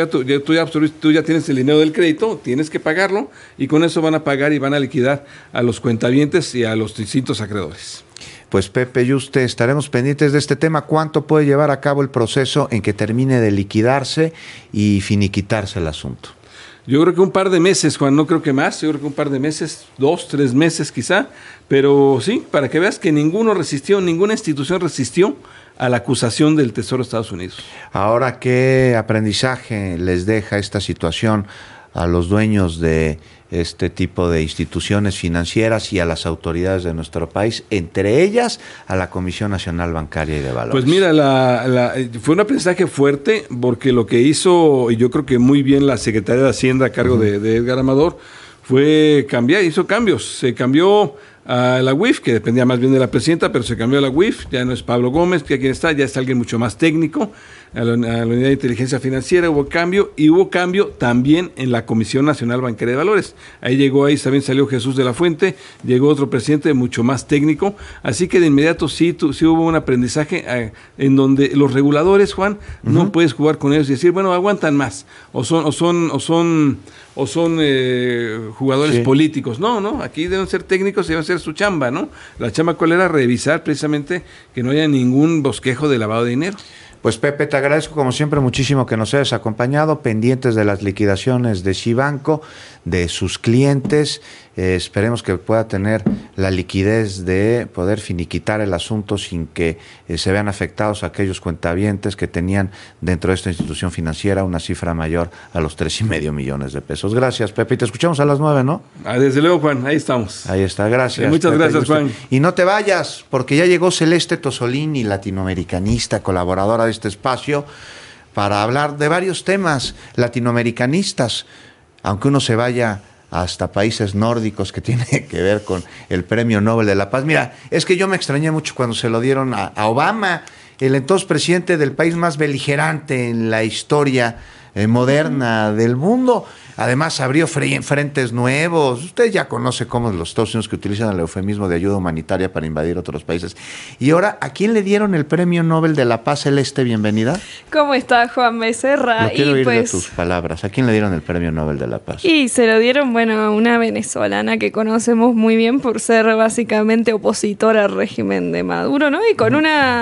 tú ya tienes el dinero del crédito, tienes que pagarlo, y con eso van a pagar y van a liquidar a los cuentavientes y a los distintos acreedores.
Pues Pepe y usted estaremos pendientes de este tema. ¿Cuánto puede llevar a cabo el proceso en que termine de liquidarse y finiquitarse el asunto?
Yo creo que un par de meses, Juan, no creo que más. Yo creo que un par de meses, 2, 3 meses quizá, pero sí, para que veas que ninguna institución resistió a la acusación del Tesoro de Estados Unidos.
Ahora, ¿qué aprendizaje les deja esta situación a los dueños de este tipo de instituciones financieras y a las autoridades de nuestro país, entre ellas a la Comisión Nacional Bancaria y de Valores?
Pues mira, fue un aprendizaje fuerte, porque lo que hizo, y yo creo que muy bien, la Secretaría de Hacienda a cargo de Edgar Amador, fue hizo cambios. Se cambió a la UIF, que dependía más bien de la presidenta, pero se cambió a la UIF, ya no es Pablo Gómez, que quien está, ya está alguien mucho más técnico. a la Unidad de Inteligencia Financiera, hubo cambio, y hubo cambio también en la Comisión Nacional Bancaria de Valores. Ahí también salió Jesús de la Fuente, llegó otro presidente mucho más técnico, así que de inmediato sí hubo un aprendizaje en donde los reguladores, Juan, no puedes jugar con ellos y decir, bueno, aguantan más, o son jugadores políticos. No, aquí deben ser técnicos y deben ser su chamba, ¿no? La chamba, ¿cuál era? Revisar precisamente que no haya ningún bosquejo de lavado de dinero.
Pues Pepe, te agradezco como siempre muchísimo que nos hayas acompañado, pendientes de las liquidaciones de Cibanco, de sus clientes. Esperemos que pueda tener la liquidez de poder finiquitar el asunto sin que se vean afectados aquellos cuentavientes que tenían dentro de esta institución financiera una cifra mayor a los 3.5 millones de pesos. Gracias, Pepe. Y te escuchamos a las 9, ¿no?
Desde luego, Juan. Ahí estamos.
Ahí está. Gracias.
Muchas
Pepe,
gracias, Juan.
Y no te vayas, porque ya llegó Celeste Tosolini, latinoamericanista, colaboradora de este espacio, para hablar de varios temas latinoamericanistas, aunque uno se vaya hasta países nórdicos que tiene que ver con el Premio Nobel de la Paz. Mira, es que yo me extrañé mucho cuando se lo dieron a Obama, el entonces presidente del país más beligerante en la historia moderna del mundo. Además abrió frentes nuevos. Usted ya conoce cómo los Estados Unidos que utilizan el eufemismo de ayuda humanitaria para invadir otros países. Y ahora, ¿a quién le dieron el Premio Nobel de la Paz, Celeste? Bienvenida.
¿Cómo está, Juan Becerra?
No quiero oír de tus palabras. ¿A quién le dieron el Premio Nobel de la Paz?
Y se lo dieron, a una venezolana que conocemos muy bien por ser básicamente opositora al régimen de Maduro, ¿no? Y con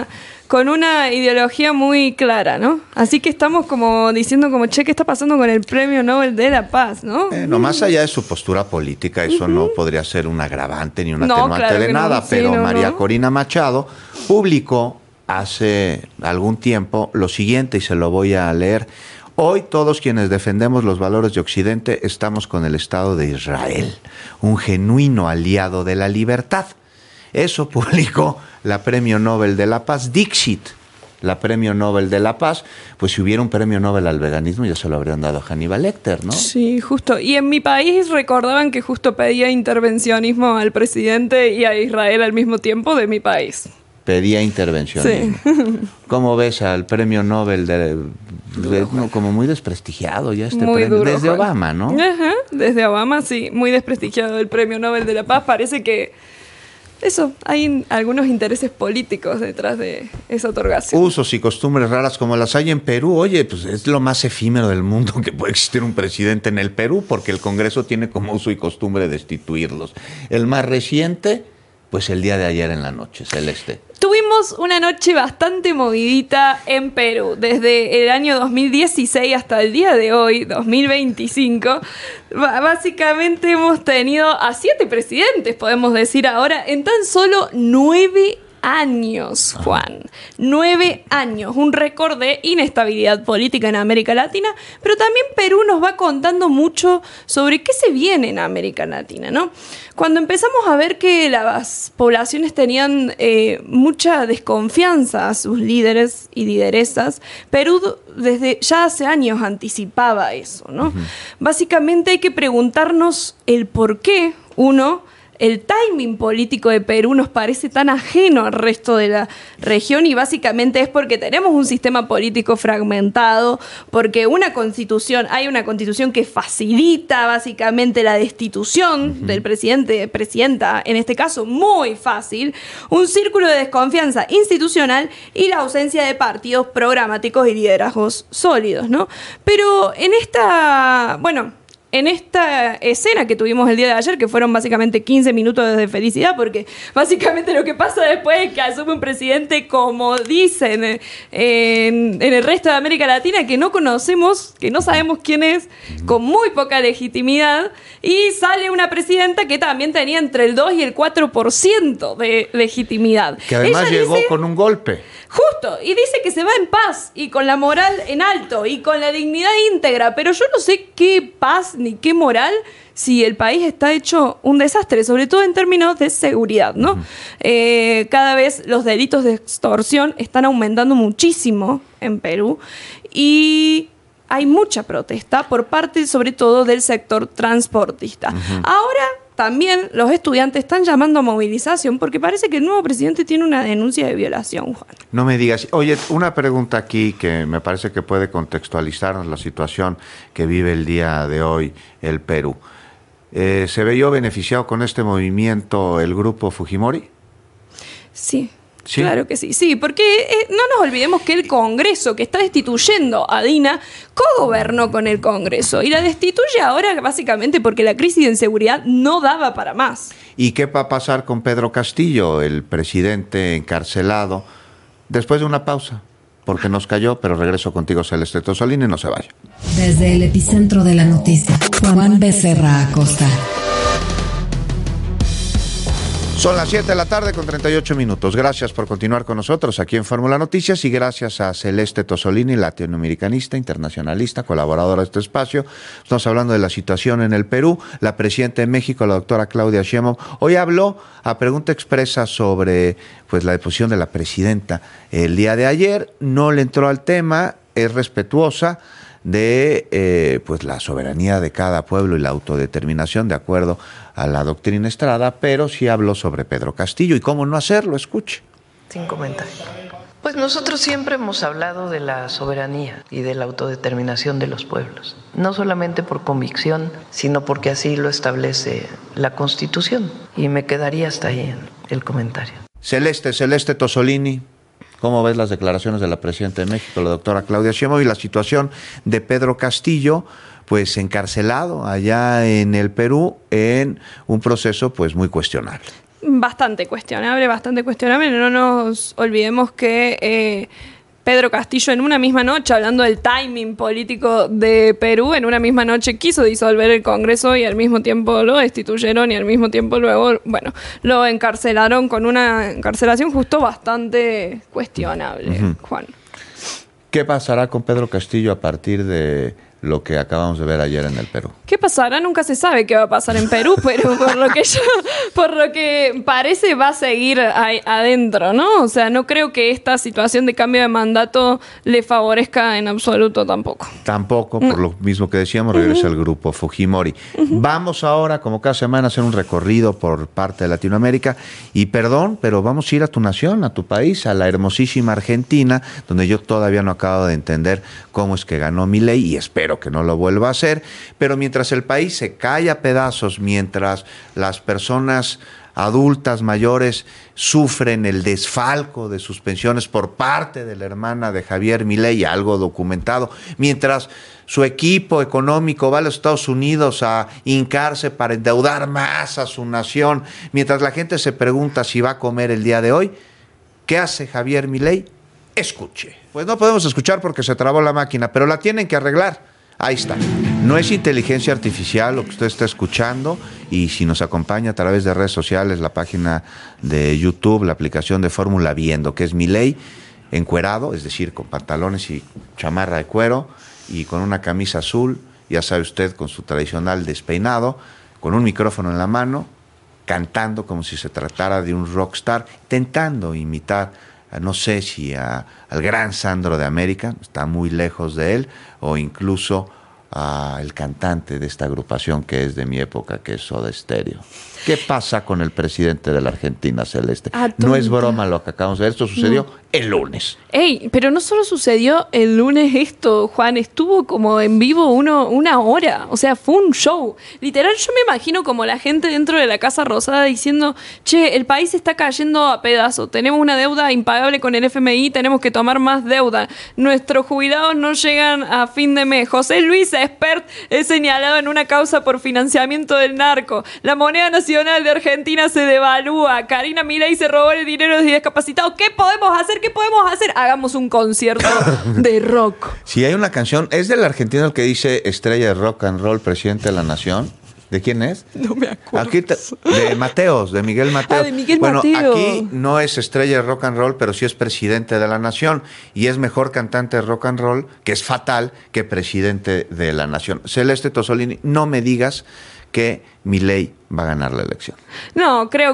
una ideología muy clara, ¿no? Así que estamos como diciendo ¿qué está pasando con el Premio Nobel de la Paz, no?
No, más allá de su postura política, eso no podría ser un agravante ni un atenuante de nada, pero María Corina Machado publicó hace algún tiempo lo siguiente, y se lo voy a leer. Hoy todos quienes defendemos los valores de Occidente estamos con el Estado de Israel, un genuino aliado de la libertad. Eso publicó la Premio Nobel de la Paz, Dixit, la Premio Nobel de la Paz. Pues si hubiera un Premio Nobel al veganismo ya se lo habrían dado a Hannibal Lecter, ¿no?
Sí, justo. Y en mi país recordaban que justo pedía intervencionismo al presidente y a Israel al mismo tiempo de mi país.
Pedía intervencionismo. Sí. ¿Cómo ves al Premio Nobel como muy desprestigiado ya este
muy
premio?
Duro,
desde
Juan.
Obama, ¿no?
Ajá, desde Obama, sí. Muy desprestigiado el Premio Nobel de la Paz. Parece que hay algunos intereses políticos detrás de esa otorgación.
Usos y costumbres raras como las hay en Perú. Oye, pues es lo más efímero del mundo que puede existir un presidente en el Perú, porque el Congreso tiene como uso y costumbre destituirlos. El más reciente, pues el día de ayer en la noche, Celeste.
Tuvimos una noche bastante movidita en Perú, desde el año 2016 hasta el día de hoy, 2025. Básicamente hemos tenido a 7 presidentes, podemos decir ahora, en tan solo 9 años, Juan. 9 años, un récord de inestabilidad política en América Latina, pero también Perú nos va contando mucho sobre qué se viene en América Latina, ¿no? Cuando empezamos a ver que las poblaciones tenían mucha desconfianza a sus líderes y lideresas, Perú desde ya hace años anticipaba eso, ¿no? Básicamente hay que preguntarnos el por qué el timing político de Perú nos parece tan ajeno al resto de la región, y básicamente es porque tenemos un sistema político fragmentado, porque hay una constitución que facilita básicamente la destitución del presidente, presidenta, en este caso muy fácil, un círculo de desconfianza institucional y la ausencia de partidos programáticos y liderazgos sólidos, ¿no? Pero en esta escena que tuvimos el día de ayer, que fueron básicamente 15 minutos de felicidad, porque básicamente lo que pasa después es que asume un presidente, como dicen en el resto de América Latina, que no conocemos, que no sabemos quién es, con muy poca legitimidad, y sale una presidenta que también tenía entre el 2 y el 4% de legitimidad.
Que además llegó con un golpe.
Justo, y dice que se va en paz y con la moral en alto y con la dignidad íntegra, pero yo no sé qué paz ni qué moral si el país está hecho un desastre, sobre todo en términos de seguridad, ¿no? Cada vez los delitos de extorsión están aumentando muchísimo en Perú y hay mucha protesta por parte sobre todo del sector transportista. Ahora también los estudiantes están llamando a movilización porque parece que el nuevo presidente tiene una denuncia de violación, Juan.
No me digas. Oye, una pregunta aquí que me parece que puede contextualizarnos la situación que vive el día de hoy el Perú. ¿Se vio beneficiado con este movimiento el grupo Fujimori?
Sí.
¿Sí?
Claro que sí, sí, porque no nos olvidemos que el Congreso que está destituyendo a Dina cogobernó con el Congreso y la destituye ahora básicamente porque la crisis de inseguridad no daba para más.
¿Y qué va a pasar con Pedro Castillo, el presidente encarcelado, después de una pausa? Porque nos cayó, pero regreso contigo, Celeste Tosolini, no se vaya.
Desde el epicentro de la noticia, Juan Becerra Acosta.
Son las 7 de la tarde con 38 minutos. Gracias por continuar con nosotros aquí en Fórmula Noticias y gracias a Celeste Tosolini, latinoamericanista, internacionalista, colaboradora de este espacio. Estamos hablando de la situación en el Perú. La presidenta de México, la doctora Claudia Sheinbaum, hoy habló a pregunta expresa sobre la deposición de la presidenta. El día de ayer no le entró al tema, es respetuosa de la soberanía de cada pueblo y la autodeterminación de acuerdo a la doctrina Estrada, pero sí habló sobre Pedro Castillo y cómo no hacerlo. Escuche.
Sin comentario. Pues nosotros siempre hemos hablado de la soberanía y de la autodeterminación de los pueblos, no solamente por convicción, sino porque así lo establece la Constitución, y me quedaría hasta ahí el comentario.
Celeste Tosolini, ¿cómo ves las declaraciones de la presidenta de México, la doctora Claudia Sheinbaum, y la situación de Pedro Castillo, pues encarcelado allá en el Perú en un proceso pues muy cuestionable?
Bastante cuestionable. No nos olvidemos que Pedro Castillo en una misma noche, hablando del timing político de Perú, en una misma noche quiso disolver el Congreso y al mismo tiempo lo destituyeron y al mismo tiempo luego, lo encarcelaron con una encarcelación justo bastante cuestionable, Juan.
¿Qué pasará con Pedro Castillo a partir de lo que acabamos de ver ayer en el Perú?
¿Qué pasará? Nunca se sabe qué va a pasar en Perú, pero por lo que parece va a seguir ahí adentro, ¿no? O sea, no creo que esta situación de cambio de mandato le favorezca en absoluto tampoco.
Tampoco, por lo mismo que decíamos, regresa el grupo Fujimori. Vamos ahora, como cada semana, a hacer un recorrido por parte de Latinoamérica. Y perdón, pero vamos a ir a tu nación, a tu país, a la hermosísima Argentina, donde yo todavía no acabo de entender cómo es que ganó Milei y espero que no lo vuelva a hacer, pero mientras el país se cae a pedazos, mientras las personas adultas mayores sufren el desfalco de sus pensiones por parte de la hermana de Javier Milei, algo documentado, mientras su equipo económico va a los Estados Unidos a hincarse para endeudar más a su nación, mientras la gente se pregunta si va a comer el día de hoy, ¿qué hace Javier Milei? Escuche. Pues no podemos escuchar porque se trabó la máquina, pero la tienen que arreglar. Ahí está. No es inteligencia artificial lo que usted está escuchando, y si nos acompaña a través de redes sociales, la página de YouTube, la aplicación de Fórmula Viendo, que es Milei encuerado, es decir, con pantalones y chamarra de cuero y con una camisa azul, ya sabe usted, con su tradicional despeinado, con un micrófono en la mano, cantando como si se tratara de un rockstar, intentando imitar, no sé si al gran Sandro de América, está muy lejos de él, o incluso al cantante de esta agrupación que es de mi época, que es Soda Stereo. ¿Qué pasa con el presidente de la Argentina, Celeste? No es broma lo que acabamos de ver, esto sucedió el lunes.
Pero no solo sucedió el lunes esto, Juan, estuvo como en vivo una hora, o sea, fue un show. Literal, yo me imagino como la gente dentro de la Casa Rosada diciendo, che, el país está cayendo a pedazos, tenemos una deuda impagable con el FMI, tenemos que tomar más deuda, nuestros jubilados no llegan a fin de mes, José Luis Espert es señalado en una causa por financiamiento del narco, la moneda nacional de Argentina se devalúa, Karina Milei se robó el dinero de discapacitados, ¿qué podemos hacer? ¿Qué podemos hacer? Hagamos un concierto de rock.
Si hay una canción, es del argentino el que dice estrella de rock and roll, presidente de la nación. ¿De quién es?
No me acuerdo.
Aquí de Mateos, de Miguel Mateos.
De Miguel Mateos.
Aquí no es estrella de rock and roll, pero sí es presidente de la nación. Y es mejor cantante de rock and roll, que es fatal, que presidente de la nación. Celeste Tosolini, no me digas que Milei va a ganar la elección.
No, creo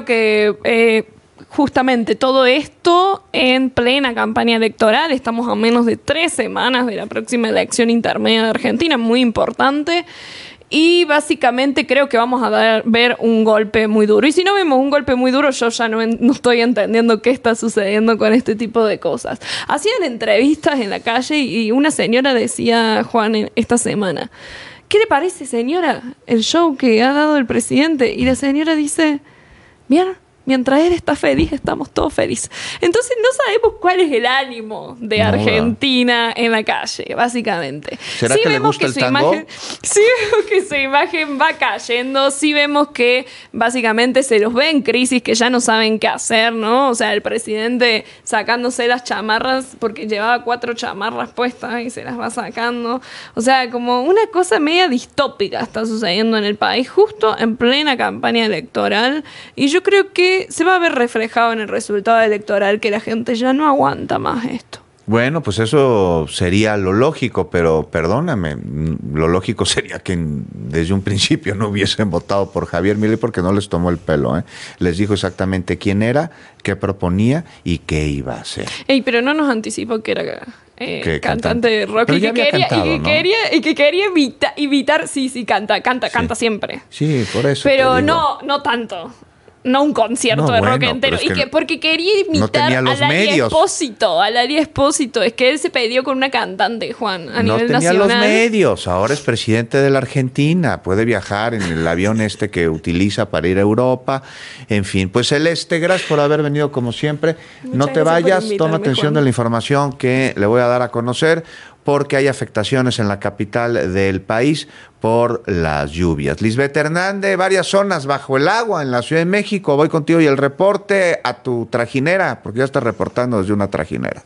que justamente todo esto en plena campaña electoral. Estamos a menos de 3 semanas de la próxima elección intermedia de Argentina, muy importante. Y básicamente creo que vamos a ver un golpe muy duro. Y si no vemos un golpe muy duro, yo ya no estoy entendiendo qué está sucediendo con este tipo de cosas. Hacían entrevistas en la calle y una señora decía, Juan, esta semana, ¿qué le parece, señora, el show que ha dado el presidente? Y la señora dice, bien, mientras él está feliz, estamos todos felices. Entonces no sabemos cuál es el ánimo de Argentina en la calle, básicamente.
¿Será que le gusta el tango?
Sí vemos que su imagen va cayendo, sí vemos que básicamente se los ve en crisis, que ya no saben qué hacer, ¿no? O sea, el presidente sacándose las chamarras, porque llevaba 4 chamarras puestas y se las va sacando. O sea, como una cosa media distópica está sucediendo en el país, justo en plena campaña electoral. Y yo creo que se va a ver reflejado en el resultado electoral que la gente ya no aguanta más esto.
Bueno, pues eso sería lo lógico, pero perdóname, lo lógico sería que desde un principio no hubiesen votado por Javier Milei porque no les tomó el pelo, ¿eh? Les dijo exactamente quién era, qué proponía y qué iba a hacer.
Pero no nos anticipó que era cantante de rock y que quería evitar, sí, canta siempre.
Sí, por eso.
Pero no tanto. No un concierto de rock entero. Y que porque quería imitar a Lali Espósito. Es que él se peleó con una cantante, Juan, a nivel nacional. No tenía los
medios. Ahora es presidente de la Argentina. Puede viajar en el avión que utiliza para ir a Europa. En fin, pues Celeste, gracias por haber venido como siempre. No te vayas. Toma atención, Juan, de la información que le voy a dar a conocer, porque hay afectaciones en la capital del país por las lluvias. Lisbeth Hernández, varias zonas bajo el agua en la Ciudad de México. Voy contigo y el reporte a tu trajinera, porque ya estás reportando desde una trajinera.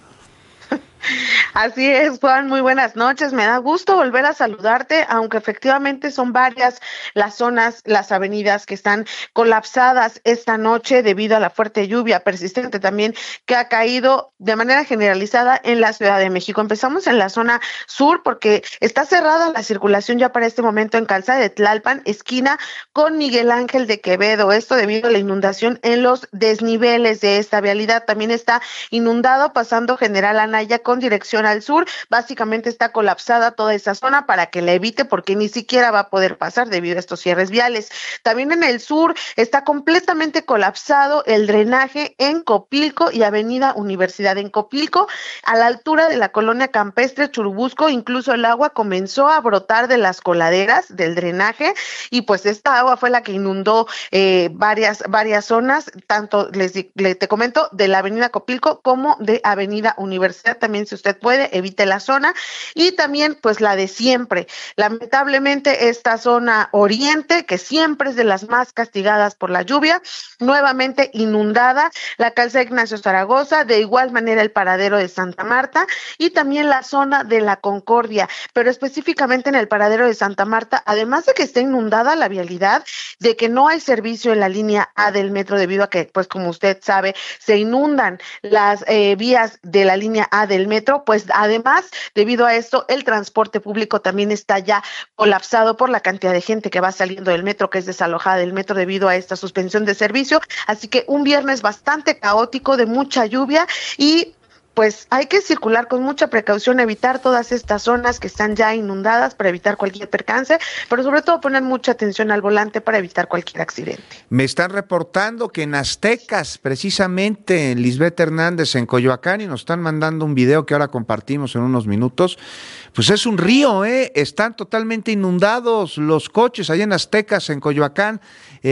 Así es, Juan, muy buenas noches. Me da gusto volver a saludarte, aunque efectivamente son varias las zonas, las avenidas que están colapsadas esta noche debido a la fuerte lluvia persistente también que ha caído de manera generalizada en la Ciudad de México. Empezamos en la zona sur porque está cerrada la circulación ya para este momento en Calzada de Tlalpan, esquina con Miguel Ángel de Quevedo. Esto debido a la inundación en los desniveles de esta vialidad. También está inundado pasando General Anaya con dirección al sur. Básicamente está colapsada toda esa zona para que la evite, porque ni siquiera va a poder pasar debido a estos cierres viales. También en el sur está completamente colapsado el drenaje en Copilco y Avenida Universidad. En Copilco, a la altura de la colonia campestre Churubusco, incluso el agua comenzó a brotar de las coladeras del drenaje y pues esta agua fue la que inundó varias zonas, tanto te comento, de la Avenida Copilco como de Avenida Universidad. También, si usted puede, evite la zona. Y también pues la de siempre, lamentablemente esta zona oriente, que siempre es de las más castigadas por la lluvia, nuevamente inundada, la calzada Ignacio Zaragoza, de igual manera el paradero de Santa Marta y también la zona de la Concordia, pero específicamente en el paradero de Santa Marta, además de que está inundada la vialidad, de que no hay servicio en la línea A del metro debido a que, pues como usted sabe, se inundan las vías de la línea A del metro, pues además, debido a esto, el transporte público también está ya colapsado por la cantidad de gente que va saliendo del metro, que es desalojada del metro debido a esta suspensión de servicio. Así que un viernes bastante caótico, de mucha lluvia, y pues hay que circular con mucha precaución, evitar todas estas zonas que están ya inundadas para evitar cualquier percance, pero sobre todo poner mucha atención al volante para evitar cualquier accidente.
Me están reportando que en Aztecas, precisamente en Lisbeth Hernández, en Coyoacán, y nos están mandando un video que ahora compartimos en unos minutos, pues es un río, están totalmente inundados los coches allá en Aztecas, en Coyoacán.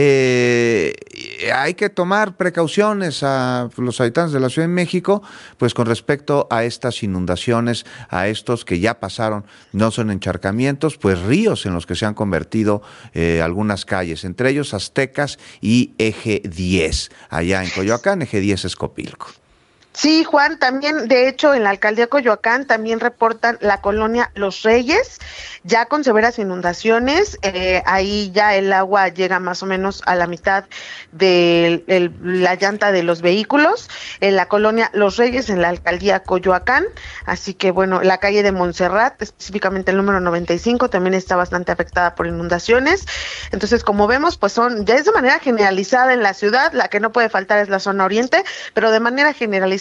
Hay que tomar precauciones a los habitantes de la Ciudad de México, pues con respecto a estas inundaciones, a estos que ya pasaron, no son encharcamientos, pues ríos en los que se han convertido algunas calles, entre ellos Aztecas y Eje 10, allá en Coyoacán. Eje 10 es Copilco.
Sí, Juan, también, de hecho, en la alcaldía de Coyoacán también reportan la colonia Los Reyes, ya con severas inundaciones. Ahí ya el agua llega más o menos a la mitad de la llanta de los vehículos, en la colonia Los Reyes, en la alcaldía Coyoacán. Así que, bueno, la calle de Montserrat, específicamente el número 95, también está bastante afectada por inundaciones. Entonces, como vemos, pues ya es de manera generalizada en la ciudad. La que no puede faltar es la zona oriente, pero de manera generalizada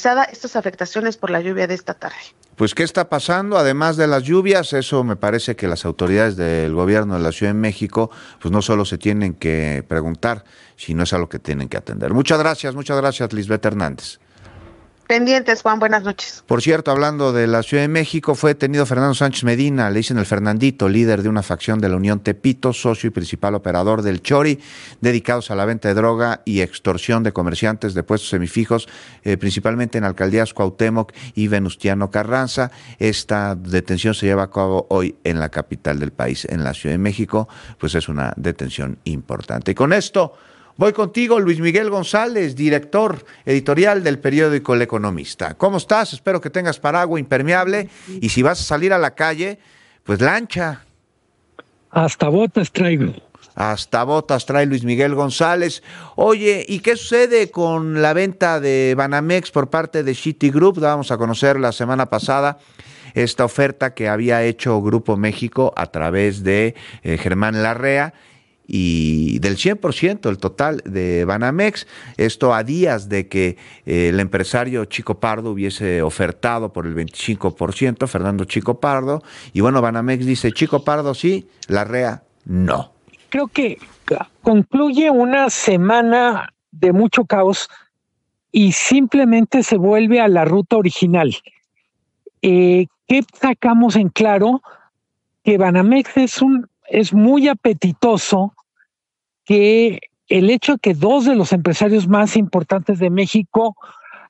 generalizada estas afectaciones por la lluvia de esta tarde.
Pues, ¿qué está pasando? Además de las lluvias, eso me parece que las autoridades del gobierno de la Ciudad de México, pues no solo se tienen que preguntar, sino es a lo que tienen que atender. Muchas gracias, Lisbeth Hernández.
Pendientes, Juan, buenas noches.
Por cierto, hablando de la Ciudad de México, fue detenido Fernando Sánchez Medina, le dicen el Fernandito, líder de una facción de la Unión Tepito, socio y principal operador del Chori, dedicados a la venta de droga y extorsión de comerciantes de puestos semifijos, principalmente en alcaldías Cuauhtémoc y Venustiano Carranza. Esta detención se lleva a cabo hoy en la capital del país, en la Ciudad de México, pues es una detención importante. Y con esto voy contigo, Luis Miguel González, director editorial del periódico El Economista. ¿Cómo estás? Espero que tengas paraguas impermeable y si vas a salir a la calle, pues lancha.
Hasta botas traigo.
Hasta botas trae Luis Miguel González. Oye, ¿y qué sucede con la venta de Banamex por parte de Citigroup? Dábamos a conocer la semana pasada esta oferta que había hecho Grupo México a través de Germán Larrea, y del 100% el total de Banamex, esto a días de que el empresario Chico Pardo hubiese ofertado por el 25%, Fernando Chico Pardo, y bueno, Banamex dice, Chico Pardo sí, Larrea no.
Creo que concluye una semana de mucho caos y simplemente se vuelve a la ruta original. ¿Qué sacamos en claro? Que Banamex es muy apetitoso, que el hecho de que dos de los empresarios más importantes de México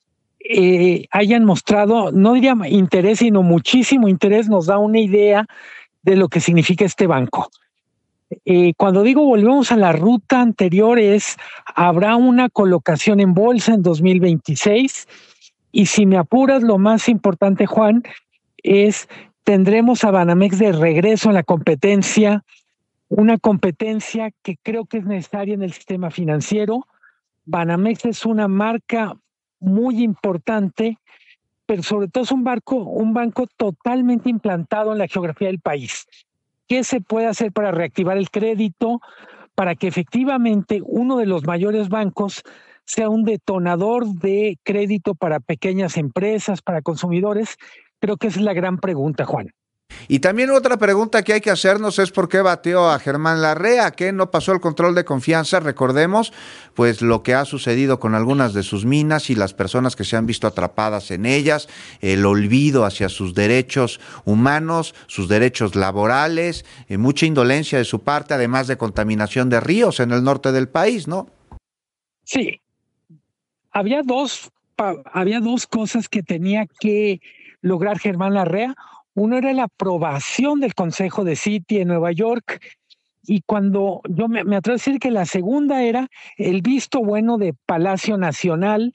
hayan mostrado, no diría interés, sino muchísimo interés, nos da una idea de lo que significa este banco. Cuando digo volvemos a la ruta anterior habrá una colocación en bolsa en 2026 y si me apuras lo más importante, Juan, tendremos a Banamex de regreso en la competencia, una competencia que creo que es necesaria en el sistema financiero. Banamex es una marca muy importante, pero sobre todo es un banco totalmente implantado en la geografía del país. ¿Qué se puede hacer para reactivar el crédito, para que efectivamente uno de los mayores bancos sea un detonador de crédito para pequeñas empresas, para consumidores? Creo que esa es la gran pregunta, Juan.
Y también otra pregunta que hay que hacernos es por qué bateó a Germán Larrea, que no pasó el control de confianza. Recordemos pues lo que ha sucedido con algunas de sus minas y las personas que se han visto atrapadas en ellas, el olvido hacia sus derechos humanos, sus derechos laborales, mucha indolencia de su parte, además de contaminación de ríos en el norte del país, ¿no?
Sí, había dos cosas que tenía que lograr Germán Larrea. Uno era la aprobación del Consejo de City en Nueva York, y cuando yo me atrevo a decir que la segunda era el visto bueno de Palacio Nacional,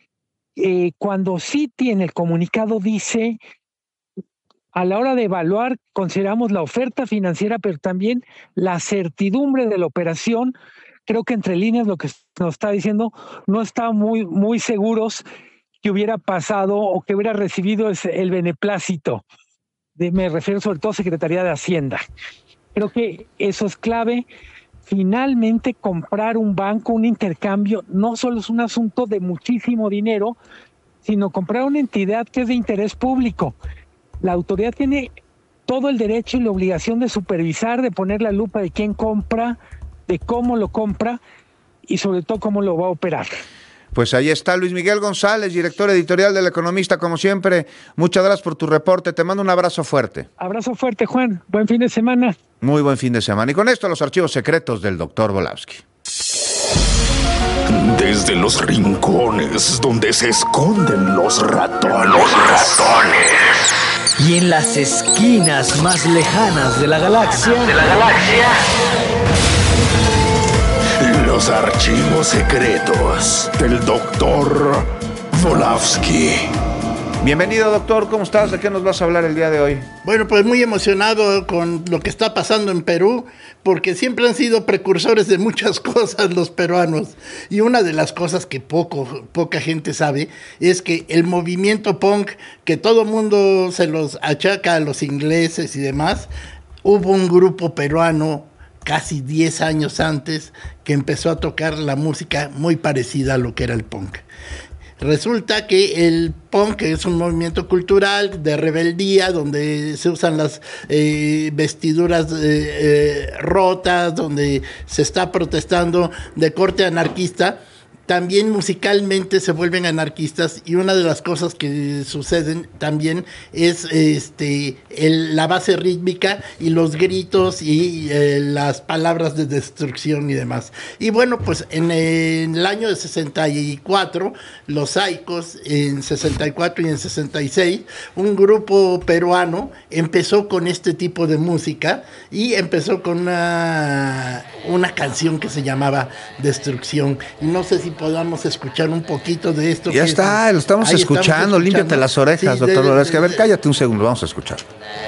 cuando City en el comunicado dice, a la hora de evaluar, consideramos la oferta financiera, pero también la certidumbre de la operación. Creo que entre líneas lo que nos está diciendo, no está muy seguros que hubiera pasado o que hubiera recibido el beneplácito. Me refiero sobre todo a Secretaría de Hacienda. Creo que eso es clave. Finalmente, comprar un banco, un intercambio, no solo es un asunto de muchísimo dinero, sino comprar una entidad que es de interés público. La autoridad tiene todo el derecho y la obligación de supervisar, de poner la lupa de quién compra, de cómo lo compra y sobre todo cómo lo va a operar.
Pues ahí está Luis Miguel González, director editorial del Economista, como siempre. Muchas gracias por tu reporte. Te mando un abrazo fuerte.
Abrazo fuerte, Juan. Buen fin de semana.
Muy buen fin de semana. Y con esto los archivos secretos del doctor Volavsky.
Desde los rincones donde se esconden los ratones.
Y en las esquinas más lejanas de la galaxia.
Los archivos secretos del doctor Volavsky.
Bienvenido, doctor. ¿Cómo estás? ¿De qué nos vas a hablar el día de hoy?
Bueno, pues muy emocionado con lo que está pasando en Perú, porque siempre han sido precursores de muchas cosas los peruanos. Y una de las cosas que poca gente sabe es que el movimiento punk, que todo mundo se los achaca a los ingleses y demás, hubo un grupo peruano casi 10 años antes que empezó a tocar la música muy parecida a lo que era el punk. Resulta que el punk es un movimiento cultural de rebeldía donde se usan las vestiduras rotas, donde se está protestando de corte anarquista. También musicalmente se vuelven anarquistas, y una de las cosas que suceden también es la base rítmica y los gritos y las palabras de destrucción y demás. Y bueno, pues en el año de 64, los Saicos, en 64 y en 66, un grupo peruano empezó con este tipo de música y empezó con una canción que se llamaba Destrucción. Y no sé si podamos escuchar un poquito de esto.
Ya está, lo estamos escuchando. Límpiate las orejas, doctor Volowski. A ver, cállate un segundo, vamos a escuchar.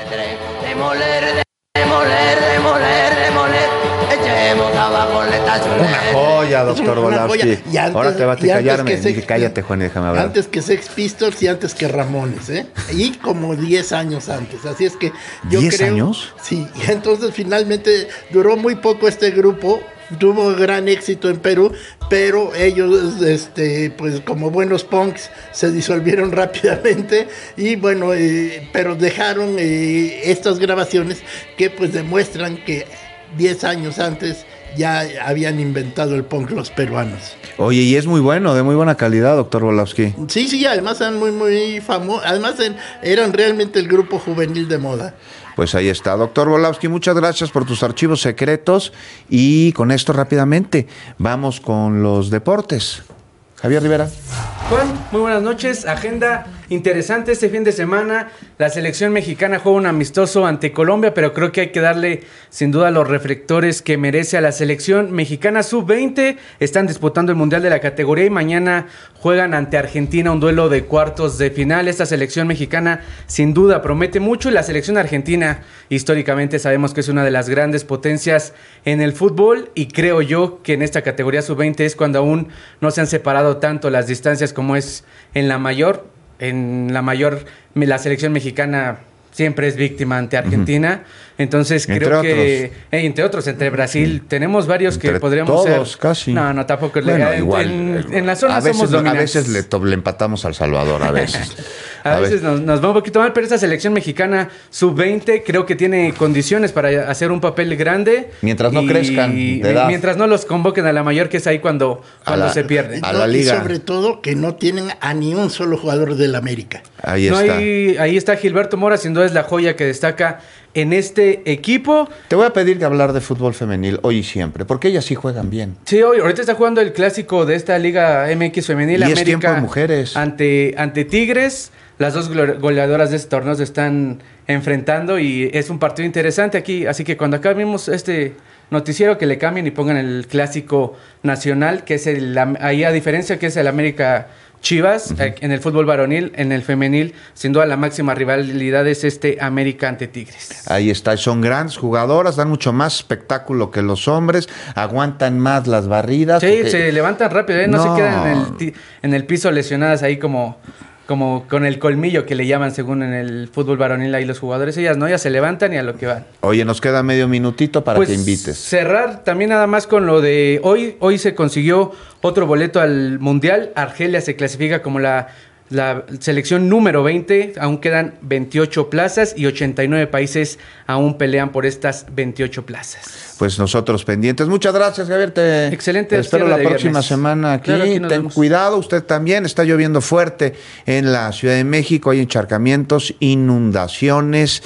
Una joya, doctor Volowski. Ahora te vas a callarme. Dije, cállate, Juan, y déjame hablar.
Antes que Sex Pistols y antes que Ramones, y como 10 años antes. Así es que yo creo... ¿10
años?
Sí, y entonces finalmente duró muy poco este grupo. Tuvo gran éxito en Perú, pero ellos, pues como buenos punks, se disolvieron rápidamente y bueno, pero dejaron estas grabaciones que pues demuestran que 10 años antes ya habían inventado el punk los peruanos.
Oye, y es muy bueno, de muy buena calidad, doctor Volowski.
Sí, además eran muy famosos, además eran realmente el grupo juvenil de moda.
Pues ahí está, doctor Volowski, muchas gracias por tus archivos secretos, y con esto rápidamente vamos con los deportes. Javier Rivera.
Juan, muy buenas noches. Agenda interesante este fin de semana. La selección mexicana juega un amistoso ante Colombia, pero creo que hay que darle sin duda los reflectores que merece a la selección mexicana sub-20. Están disputando el Mundial de la categoría y mañana juegan ante Argentina un duelo de cuartos de final. Esta selección mexicana sin duda promete mucho, y la selección argentina históricamente sabemos que es una de las grandes potencias en el fútbol, y creo yo que en esta categoría sub-20 es cuando aún no se han separado tanto las distancias como es en la mayor. En la mayor, la selección mexicana siempre es víctima ante Argentina. Entonces creo que entre otros, entre Brasil, tenemos varios que podríamos
todos,
ser.
Casi.
No, tampoco.
Bueno, igual,
en la zona somos dominantes.
A veces le empatamos al Salvador, a veces.
A veces nos va un poquito mal, pero esta selección mexicana sub-20 creo que tiene condiciones para hacer un papel grande.
Mientras no crezcan de edad.
Mientras no los convoquen a la mayor, que es ahí cuando se pierden.
A la liga. Y sobre todo que no tienen a ni un solo jugador del América.
Ahí está.
Ahí está Gilberto Mora, sin duda es la joya que destaca en este equipo.
Te voy a pedir que hablar de fútbol femenil hoy y siempre, porque ellas sí juegan bien.
Sí, ahorita está jugando el clásico de esta Liga MX femenil.
Y
América
es tiempo de mujeres.
Ante Tigres. Las dos goleadoras de este torneo se están enfrentando y es un partido interesante aquí. Así que cuando acabemos este noticiero, que le cambien y pongan el clásico nacional, que es ahí a diferencia que es el América Chivas, en el fútbol varonil, en el femenil, sin duda la máxima rivalidad es América ante Tigres.
Ahí está, son grandes jugadoras, dan mucho más espectáculo que los hombres, aguantan más las barridas.
Sí, se levantan rápido, no se quedan en el piso lesionadas ahí como con el colmillo que le llaman según en el fútbol varonil ahí los jugadores. Ellas se levantan y a lo que van.
Oye, nos queda medio minutito para que invites.
Cerrar también nada más con lo de hoy. Hoy se consiguió otro boleto al Mundial. Argelia se clasifica como la selección número 20, aún quedan 28 plazas y 89 países aún pelean por estas 28 plazas.
Pues nosotros pendientes. Muchas gracias, Javier.
Excelente.
Espero la próxima semana aquí.
Claro, aquí
Ten
vemos.
cuidado, usted también. Está lloviendo fuerte en la Ciudad de México. Hay encharcamientos, inundaciones,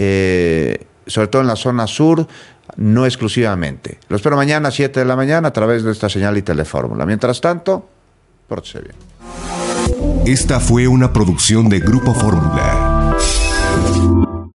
sobre todo en la zona sur. No exclusivamente. Lo espero mañana a 7 de la mañana a través de esta señal y Telefórmula. Mientras tanto, pórtese bien.
Esta fue una producción de Grupo Fórmula.